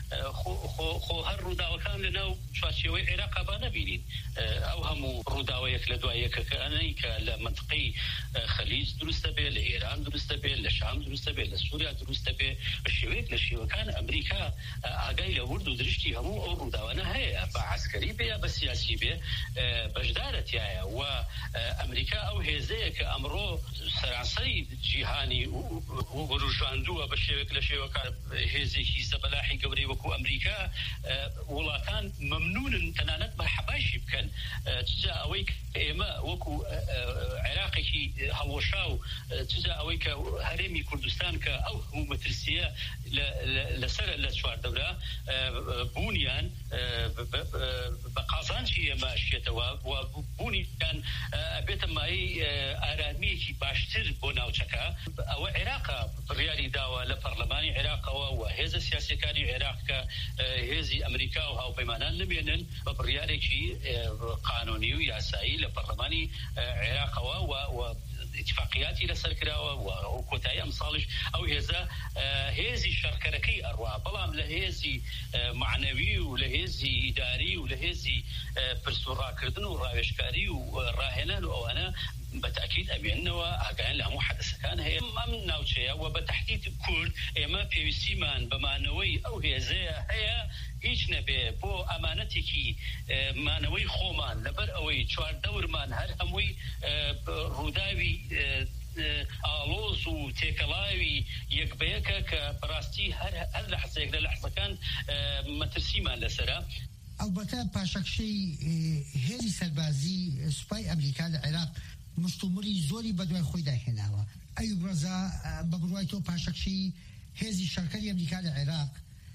خۆ هەر ڕووداوەکان لەناو چوارچێوەی عێراق با نەبینین ئەو هەموو ڕووداوەیەک لە دوایەکە کە ئەنەی کە لە منطقەی خەلیج دروستە بێ لە ئێران دروستە بێ لە شام دروستە بێ لە سووریا دروستە بێ بە شێوەیەک لە شێوەکان ئەمریکا ئاگای لە ورد و درشتی هەموو ئەو ڕووداوانە هەیە بە عسکەری بێ یا بە سیاسی بێ بەشدارەتیایە و ئەمریکا ئەو هێزەیە کە ئەمڕۆ سەرانسەری جیهانی وروژاندووە بە شێوەیەک لە شێوەکان هێزێکی زەبەلاحی گەورەی وەکو ئەمریکا وڵاتان مەمنونن تەنانەت مەرحەباشی بکەن چجا ئەوەی ئێمە وەکو عێراقێکی هەڵوەشا و چجا ئەوەی کە هەرێمی کوردستان کە ئەو هەموو مەترسیە لەسەر لە چواردەورە بوونیان بە قازانجی ئێمە شێتەوە و بوونیان بێتە مایی ئارامەیەکی باشتر بۆ ناوچەکە ئەوە عێراقا بڕیاری داوە لە پەرلەمانی عێراقەوە و هێزە سیاسیەکانی عێراق کە هێزی ئەمریکا و هاوپەیمانان نمێنن بە بڕیارێکی قانونی و یاسایی لە پەرلەمانی عێراقەوە و اتفاقیاتی لەسەر کراوە و کۆتایی ئەم ساڵش ئەو هێزی شەڕکەرەکەی ئەڕوا بەڵام لە هێزی معنەوی و لە هێزی ئیداری و لە هێزی پرسوڕاکردن و ڕاوێژکاری و ڕاهێنان و ئەوانە بەتاکید ئەبێننەوە ئاگایان لە هەموو حەدەسەکان هەیە ئەم ناوچەیە و بە تەحدید کورد ئێمە پێویستیمان بە مانەوەی ئەو هێزەیە هەیە هیچ نەبێ بۆ ئەمانەتێکی مانەوەی خۆمان لەبەر ئەوەی چواردەورمان هەر هەمووی ڕووداوی ئالۆز و تێکەڵاوی یەکبەیەکە کە بەڕاستی هەر لە حەزێک لە لەحزەکان مەترسیمان لەسەرە ئەلبەتە پاشەکشەی هێزی سەربازی سوپای ئەمریکا لە عێراق مشتومڕی زۆری بەدوای خۆی داهێناوە ئەیوب ڕەزا بە بڕوای تۆ پاشەکشەی هێزی شەڕکەری ئەمریکا لە عێراق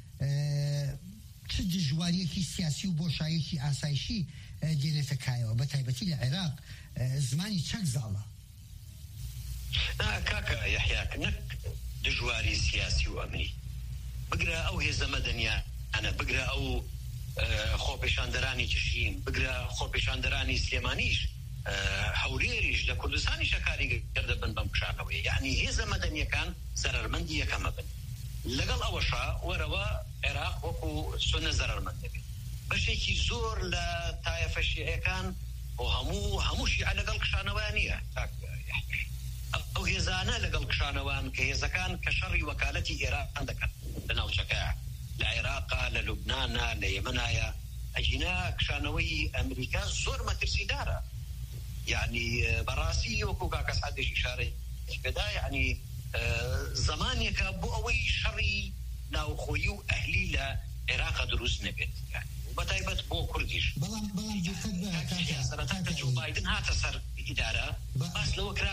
چ دژواریەکی سیاسی و بۆشایەکی ئاسایشی دێنێتە کایەوە بە تایبەتی لە عێراق زمانی چەک زاڵە کاکە یەحیا نەک دژواری سیاسی و ئەمری بگرە ئەو هێزە مەدەنیانە بگرە ئەو خۆپێشاندەرانی تشرین بگرە خۆپێشاندەرانی سلێمانیش هەولێریش لە کوردستانی شەکاری گەردە بن بەم کشانەوەی یعنی هێزە مەدەنیەکان زەرەرمەندی یەکەمە بن لەگەڵ ئەوەشا وەرەوە عێراق وەکو سونە زەرەرمەند دەبێت بەشێکی زۆر لە تایەفە شیعەکان و هەموو شیعە لەگەڵ کشانەوەیان نییە ئەو هێزانە لەگەڵ کشانەوەیان کە هێزەکان کە شەڕی وەکالەتی ئێران دەکەن لە ناوچەکە لە عێراقا لە لوبنانە لە یەمەنایە ئەجینا کشانەوەی ئەمریکا زۆر مەترسیدارە یعنی بەڕاستی وەکو کاکەس عەدێش ئیشارەی پێدا یعنی زمانێکە بۆ ئەوەی شەڕی ناوخۆیی و ئەهلی لە عێراقا دروست نەبێت بەتایبەت بۆ کوردیش بەڵام سەرەتا کە جو بایدن هاتە سەر ئیدارە باس لەوە کرا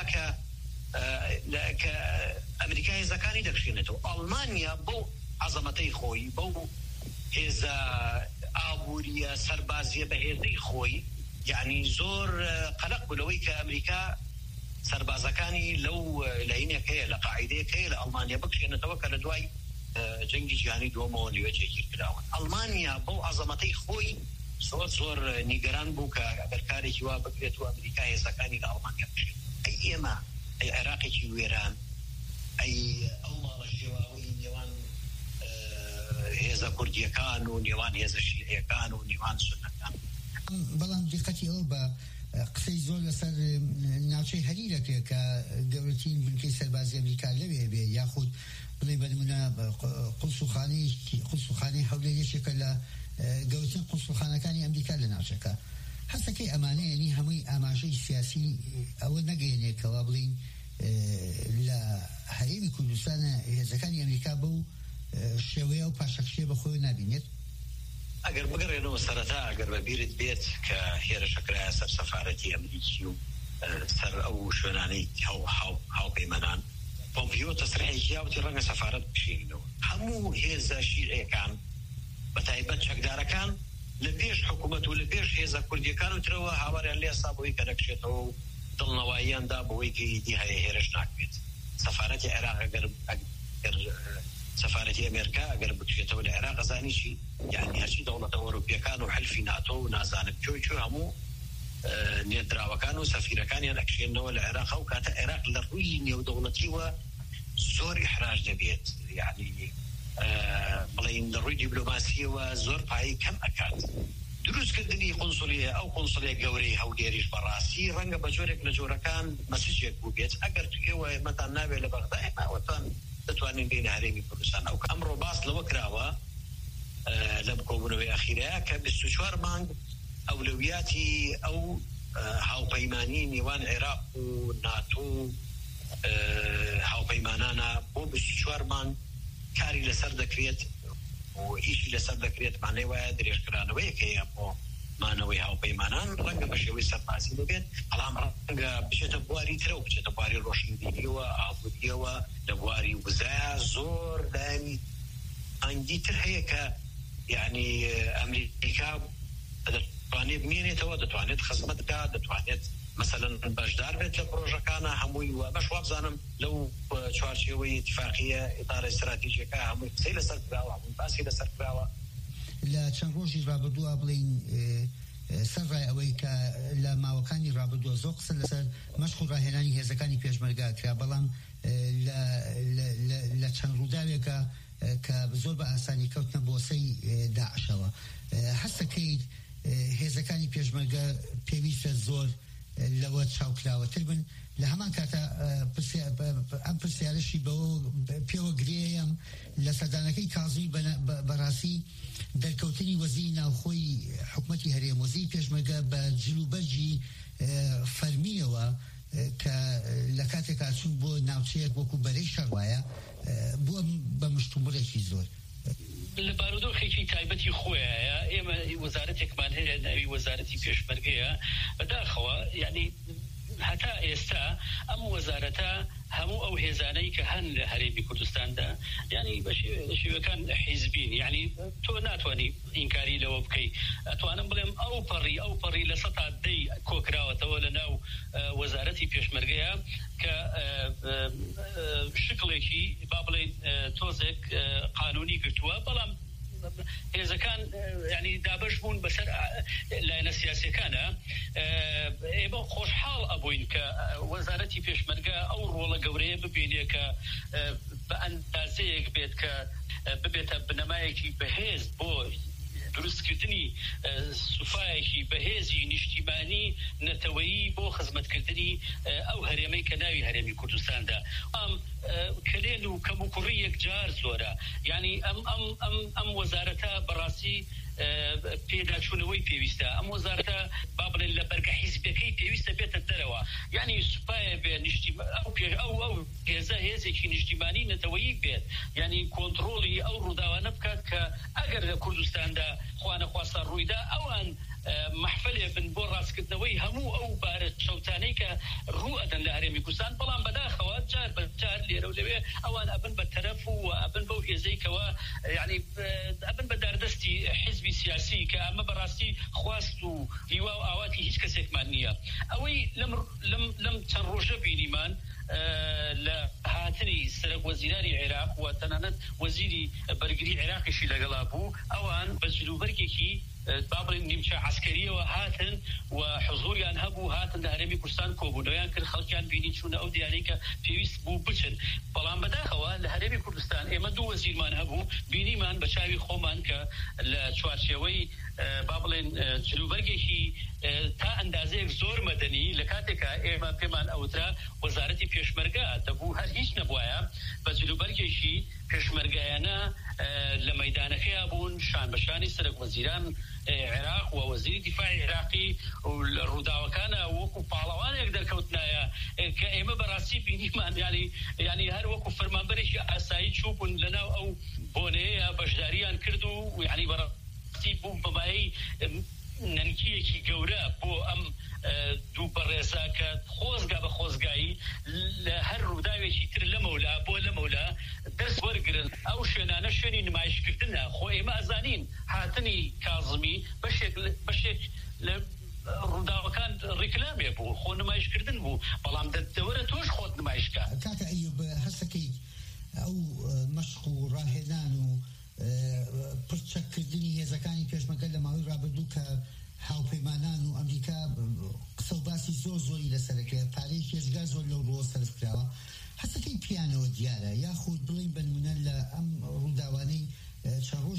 کە ئەمریکا هێزەکانی دەکشێنێتەوە ئەڵمانیا بۆ عەزەمەتەی خۆی بەو هێزە ئابووریە سەربازیە بە هێزەی خۆی یعنی زۆر قەلق بوولەوەی کە ئەمریکا سەربازەکانی لەو لەینێک هەیە لە قاعیدەیەک هەیە لە ئەڵمانیا بکشێنێتەوە کە لە دوای جەنگی جیهانی دووەمەوە لێوە جێگیر کراون ئەڵمانیا بەو عەزەمەتەی خۆی زۆر نیگەران بوو کە ئەگەر کارێکی وا بکرێت و ئەمریکا هێزەکانی لە ئەڵمانیا بکشێت ئەی ئێمە ئەی عێراقێکی وێران ئەی ئەو ماڵە شێواوەی نێوان هێزە کوردیەکان و نێوان هێزە شیعەکان و نێوان سونەکان بەڵام دیقەتی ئەو بە قسەی زۆر لەسەر ناوچەی هەریرەکە کە گەورەترین بنکەی سەربازی ئەمریکا لەوێ بێ یاخود بڵێ بەنمونە قوسڵخانەی هەولێریەکێکە لە گەورەترین قوسڵخانەکانی ئەمریکا لە ناوچەکە هەستەکەی ئەمانەیە یعنی هەمووی ئاماژەی سیاسی ئەوە نەگەیەنێکەوە بڵین لە هەرێمی کوردستانە هێزەکانی ئەمریکا بەو شێوەیە و پاشەکشەیە بەخۆی نابینێت ئەگەر بگەڕێنەوە سەرەتا ئەگەر بەبیرت بێت کە هێرشەکرایە سەر سەفارەتی ئەمریکی و سەر ئەو شوێنانەی هاوپەیمانان پۆمپیۆ تەسریحێکی یاوتی ڕەنگە سەفارەت بشێنەوە هەموو هێزە شیعەکان بەتایبەت چەکدارەکان لە پێش حکوومەت و لە پێش هێزە کوردیەکان و ترەوە هاواریان لێ سا بۆی کە نەکشێتەوە و دڵنەواییاندا بەوەی کە ئیدی هەیە هێرش ناکرێت سەفارەتی عێراق ئەگەر سەفارەتی ئەمریکا ئەگەر بکشێتەوە لە عێراق ئەزانیشی یعنی هەرچی دەوڵەتە ئەوروپیەکان و حەلفی ناتۆ و نازانم کوێ هەموو نێردراوەکان و سەفیرەکانیان ئەکشێنەوە لە عێراق و کاتە عێراق لە ڕووی نێودەوڵەتیوە زۆر ئیحراج دەبێت یعنی بڵێ بڵین لە ڕووی دیبلۆماسیەوە زۆر پایی کەم ئەکات. دروستکردنی قونسولیە ئەو قونسولیە گەورەی هەولێریش بەڕاستی ڕەنگە بە جۆرێک لە جۆرەکان مەسیجێک بوو بێت ئەگەر تو ئێوە مەتان نابێت لە بەغداد ماوەتان دەتوانین بینە هەرێمی کوردستان. ئەو ئەمڕۆ باس لەوە کراوە لەم کۆبوونەوەی ئەخیرەیە کە 24 مانگ ئەولەویاتی ئەو هاوپەیمانی نێوان عێراق و ناتۆ هاوپەیمانانە بۆ 24 مانگ کاری لەسەر دەکرێت و ئیشی لەسەر دەکرێت مانەی وایە درێژکرانەوەیەکەیە بۆ مانەوەی هاوپەیمانان ڕەنگە بە شێوەی سەربازی ببێت بەڵام ڕەنگە بچێتە بواری ترە و بچێتە بواری ڕۆشنبیریەوە ئابوووریەوە لە بواری وزایە زۆر لایەنی ئەنگی تر هەیە کە یعنی ئەمریکا دەتوانێت بمێنێتەوە دەتوانێت خزمەت بکات دەتوانێت مثلا بەشدار بێت لە پرۆژەکانە هەمووی و بەش وابزانم لەو چوارچێوەی اتفاقیە ئیدارە استراتیژیەکە هەمووی قسەی لەسەر کراوە هەمووی باسی لەسەر کراوە. لە چەند ڕۆژی ڕابردووە بڵین سەرڕای ئەوەی کە لە ماوەکانی ڕابردووە زۆر قسە لەسەر مەشق و ڕاهێنانی هێزەکانی پێشمەرگا کرا بەڵام لە چەند ڕووداوێکە کە زۆر بە ئاسانی کەوتنە بۆسەی داعشەوە هەستەکەیت هێزەکانی پێشمەرگە پێویستە زۆر لەوە چاوکراوەتر بن لە هەمان کاتە ئەم پرسیارەشی پێوە گرێیەم لە سەردانەکەی کازمی بەڕاستی دەرکەوتنی وەزیری ناوخۆی حکومەتی هەرێموزی پێشمەرگە بە جلوبەرجی فەرمیەوە کە لە کاتێکا چوون بۆ ناوچەیەک وەکو بەرەی شەڕوایە بووە بە مشتومڕێکی زۆر لە بارودۆخێکی تایبەتی خۆیە ئێمە وەزارەتێکمان هەیە ناوی وەزارەتی پێشمەرگەیە بەداخەوە یعنی هەتا ئێستا ئەم وەزارەتە هەموو ئەو هێزانەی کە هەن لە هەرێمی کوردستاندا ینی بە شێوەکان حیزبین یعنی تۆ ناتوانانی ئینکاری لەوە بکەی ئەتوانم بڵێم ئەو پەڕی لە سەتا دەی کۆکراوەتەوە لە ناو وەزارەتی پێشمەرگەیە کە شکڵێکی با بڵێن تۆزێک قانونی گرتووە بەڵام هێزەکان ینی دابش بوون بەسەر لایەنە سیاسیەکانە ئێمە خۆشحاڵ ئەبووین کە وەزارەتی پێشمەرگە ئەو ڕۆڵە گەورەیە ببینێ کە بە ئەندازەیەک بێت کە ببێتە بنەمایەکی بەهێز بۆ دروستکردنی سوفایەکی بەهێزی نیشتیمانی نەتەوەیی بۆ خزمەتکردنی ئەو هەرێمەی کە ناوی هەرێمی کوردستاندا ئەم کلێن و کەم و کوڕی یەکجار زۆرە یعنی ئەم وەزارەتە بەڕاستی پێداچوونەوەی پێویستە ئەم وەزارەتە با بڵێن لە بەرگە حیزبەکەی پێویستە بێتە دەرەوە یعنی سوپایە بێ ئەو هێزە هێزێکی نیشتیمانی نەتەوەیی بێت یعنی کۆنتڕۆڵی ئەو ڕووداوانە بکات کە ئەگەر لە کوردستاندا خوانەخواستە ڕوویدا ئەوان محفلێ بن بۆ ڕاستکردنەوەی هەموو ئەو بارە چەوتانەی کە ڕوو ئەدەن لە هەرێمی کوردستان بەڵام بەداخەوە جار بە جار لێرە و لەوێ ئەوان ئەبن بە تەرەف و ئەبن بەو هێزەیکەوە یعنی ئەبن بە داردەستی حیزبی سیاسی کە ئەمە بەڕاستی خواست و هیوا و ئاواتی هیچ کەسێکمان نییە ئەوەی لەم چەند ڕۆژە بینیمان لە هاتنی سەرۆک وەزیرانی عێراق و تەنانەت وەزیری بەرگری عێراقیشی لەگەڵا بوو ئەوان بە جلوبەرگێکی بابڵین نیمچە عسکەریەوە هاتن و حضوریان هەبوو هاتن لە هەرێمی کوردستان کۆبوونەوەیان کرد خەڵکیان بینی چوونە ئەو دیارەی کە پێویست بوو بچن بەڵام بەداخەوە لە هەرێمی کوردستان ئێمە دوو وەزیرمان هەبوو بینیمان بە چاوی خۆمان کە لە چوارچێوەی با بڵێن جلوبەرگێکی تا ئەندازەیەک زۆر مەدەنی لە کاتێکە ئێمە پێمان ئەوترا وەزارەتی پێشمەرگە دەبوو هەر هیچ نەبوایە بە جلوبەرگێکی پێشمەرگایانە لە مەیدانەکەیە بوون شان بەشانی سەرۆک وەزیران عێراق و وەزیری دیفاعی عێراقی و لە ڕووداوەکانە وەکو پاڵەوانێک دەرکەوتنایە کە ئێمە بەڕاستی بینیمان ینی هەر وەکو فەرمانبەرێکی ئاسایی چووبوون لەناو ئەو بۆنەیە بەشداریان کرد و ینی بەڕاستی بوون بەمایی نەنکیەکی گەورە بۆ ئەم دوو بەڕێزە کە خۆزگا بە خۆزگایی لە هەر ڕووداوێکی تر لەمەولا بۆ لەمەولا دەست وەرگرن ئەو شوێنانە شوێنی نمایشکردنە خۆ ئێمە ئەزانین هاتنی کازمی بەشێک لە ڕووداوەکان ڕیکلامێ بوو خۆ نمایشکردن بوو بەڵام دەورە تۆش خۆت نمایشکە کاتە ئەیوب هەستەکەی ئەو مەشق و ڕاهێنان و پرچەکردنی هێزەکانی پێشمەرگە لە ماوەی ڕابردوو کە هاوپەیمانان و ئەمریکا قسە و باسی زۆری لەسەرەکە پارەی هێزگا زۆر لەو ڕۆ سەرف کراوە هەستەکەی پیانەوە دیارە یاخود بڵین بە نمونە لە ئەم ڕووداوانەی چەند ڕۆژ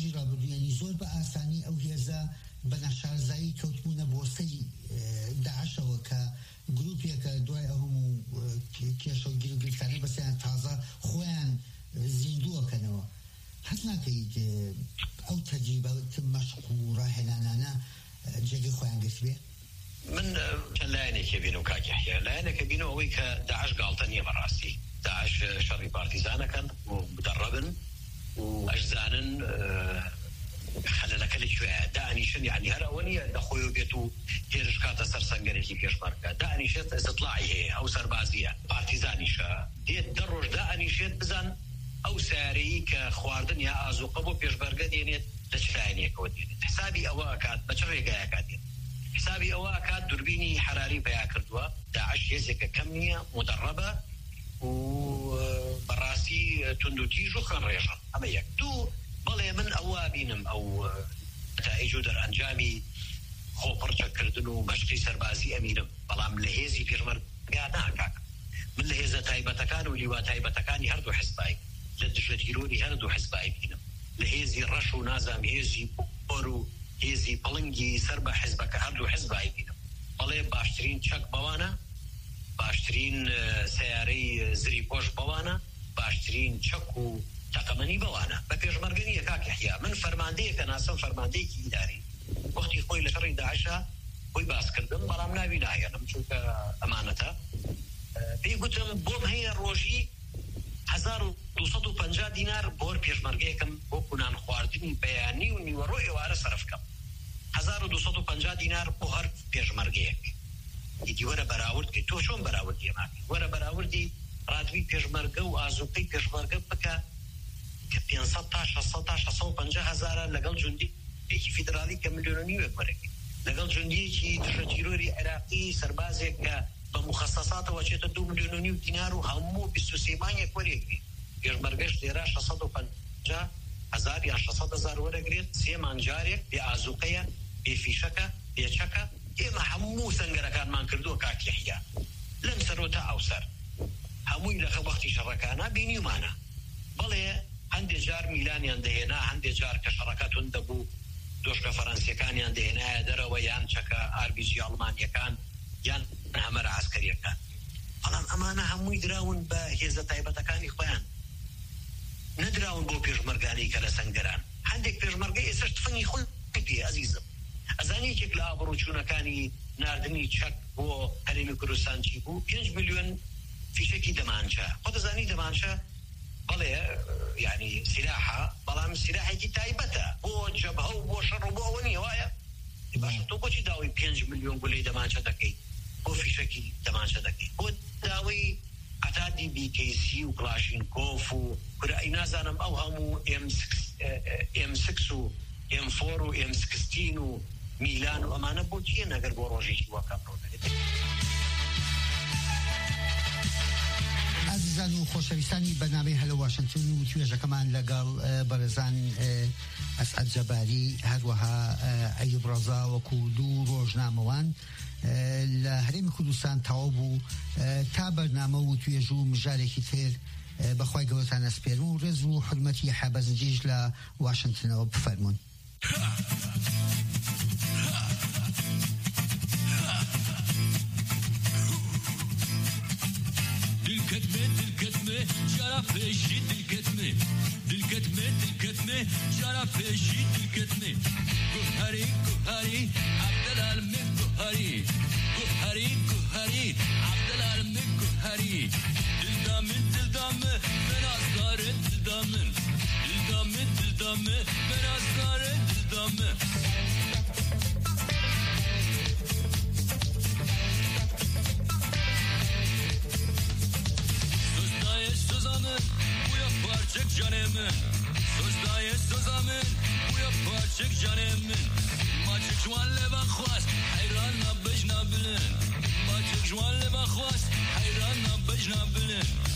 بەنەشارزایی کەوتبوونە بۆسەی داعشەوە کە گروپێکە دوای ئەوم کێشە و گیرگرکانە بەسییان تازە خۆیان زیندووەکەنەوە حەز ناکەیت ئەو تەجریبە مەشق و ڕاهێنانانە جێگەی خۆیان گرت بێ؟ من چەند لایەنێکی بینم کاکی حیا لایەنێکە بینەوە ئەوەی کە داعش گاڵتە نییە بەڕاستی داعش شەڕی پارتیزانەکەن و مدەڕەبن و ئەشزانن خەلەلەکە لەکوێیە دائنیشن یعنی هەر ئەوە نییە لەخۆی و بێت و هێرش کاتە سەر سەنگەرێکی پێشمەرگە دائنیشێت ئستیطلاعی هەیە ئەو سەربازیە پارتیزانیشە دێت دە ڕۆژ دائنیشێت بزان ئەو سارەیی کە خواردن یا ئازوقە بۆ پێشبەرگە دێنێت لە چ لایەنێکەوە دێنێت حسابی ئەوە ئەکات بە چ ڕێگایەکە دێت حسابی ئەوە ئەکات دووربینی حراری پیا کردووە داعش هێزێکە کەم نییە مدەڕەبە و بەڕاستی تونند و تیژ و خوێن ڕێژن ئەمە یەک دوو بەڵێ من ئەوە بینم ئەو نەتائیج و دەرئەنجامی خۆپڕچەکردن و مەشقی سەربازی ئەمینم بەڵام لە هێزی پێشمەرگا ناکاک من لە هێزە تایبەتەکان و لیوا تایبەتەکانی هەردوو حیزبای لە دژەتیرۆری هەردوو حیزبای بینم لە هێزی ڕەش و نازام هێزی بۆر و هێزی پڵنگی سەر بە حیزبەکە هەردوو حیزبای بینم بەڵێ باشترین چەک بەوانە باشترین سیارەی زری پۆش بەوانە باشترین چەک و تەقەمەنی بەوانە بە پێشمەرگە نییە کاکی حیا من فەرماندەیەکە ناسم فەرماندەیەکی ئیداری وەختی خۆی لە شەڕی داعشە خۆی باسکردم بەڵام ناوی ناهێنم چونکە ئەمانەتە پێی گوتم بۆم هەیە ڕۆژی 1250 دینار بۆر پێشمەرگەیەکم بۆ کونان خواردنی بەیانی و نیوەڕۆ ئێوارە سەرفکەم 1250 دینار بۆ هەر پێشمەرگەیەک ئیدی وەرە بەراورد تۆ چۆن بەراوردی ئەماکەی وەرە بەراوردی ڕاتبی پێشمەرگە و ئازوقەی پێشمەرگە بکە کە 500 تا 600 تا 650 هزارە لەگەڵ جوندیەکی فیدرالی کە ملیۆن و نیوێک وەرەگری لەگەڵ جوندیەکی دژەتیرۆری عێراقی سەربازێک کە بە مخەسەساتەوە چێتە 2 ملیۆن و نیو دینار و هەموو 23 مانگێک وەرەگری پێشمەرگەش لێرە 650 هزار یا 600 هزار وەرەگرێت سێ مانجارێک بێ ئازوقەیە بێ فیشەکە بێ چەکە ئێمە هەموو سەنگەرەکانمان کردووە کاکی حیا لەم سەرۆتە ئەوسەر هەمووی لەخە وەختی شەڕەکانە بینیمانە بەڵێ هەندێک جار میلانیان دەهێنا هەندێک جار کە شەڕەکەتون دەبوو دۆشکە فەرەنسیەکانیان دەهێنایە دەرەوە یان چەکە ئاربیجی ئەڵمانیەکان یان هەمەرە عەسکەریەکان بەڵام ئەمانە هەمووی دراون بە هێزە تایبەتەکانی خۆیان نەدراون بۆ پێشمەرگانەی کە لە سەنگەران هەندێک پێشمەرگە ئێستاش تفەنگی خۆی پێ ئەزیزم ئەزانی یەکێک لە ئابڕوچوونەکانی ناردنی چەک بۆ هەرێمی کوردستان چی بوو 5 ملیۆن فیشێکی دەمانچە خۆ دەزانی دەمانچە بەڵێ یعنی سلاحە بەڵام سلاحێکی تایبەتە بۆ جەبهە و بۆ شەڕ و بۆ ئەوە نیە وایە باشە تۆ بۆچی داوای 5 ملیۆن گولەی دەمانچە دەکەی بۆ فیشێکی دەمانچە دەکەی بۆ داوای عتادی بیکەیسی و کلاشینکۆف و کورایی نازانم ئەو هەموو M6 و M4 و M16 و میلان و ئەمانە بۆ چیە نەگەر بۆ ڕۆژێکی وەکە ڕۆدەێت عزیزان و خۆشەویستانی بەنامەی هەلە واشنگتن و توێژەکەمان لەگەڵ بەرزان ئەسعەد جەباری هەروەها ئەیوب ڕەزا وەکو دوو ڕۆژنامەوان لە هەرێمی کوردستان تەواو بوو تا بەرنامە و توێژ و مژارێکی تر بەخوای گەورەتان ئەسپێرم و ڕێز و حورمەتی حەبەزنجیش لە واشنگتنەوە بفەرمونون. Dilketme, şarafeşi dilketme. Dilketme, şarafeşi dilketme. Kuhari, Abdülhalim Kuhari. Kuhari, Abdülhalim Kuhari. Dildamın, ben asgarın dildamın. Dildamın, ben asgarın dildamın. Parçık canımın Sözdayı sözamın Bu ya parçık canımın Maçık jwanle bakhwas Hayranna bejna bilin Maçık jwanle bakhwas Hayranna bejna bilin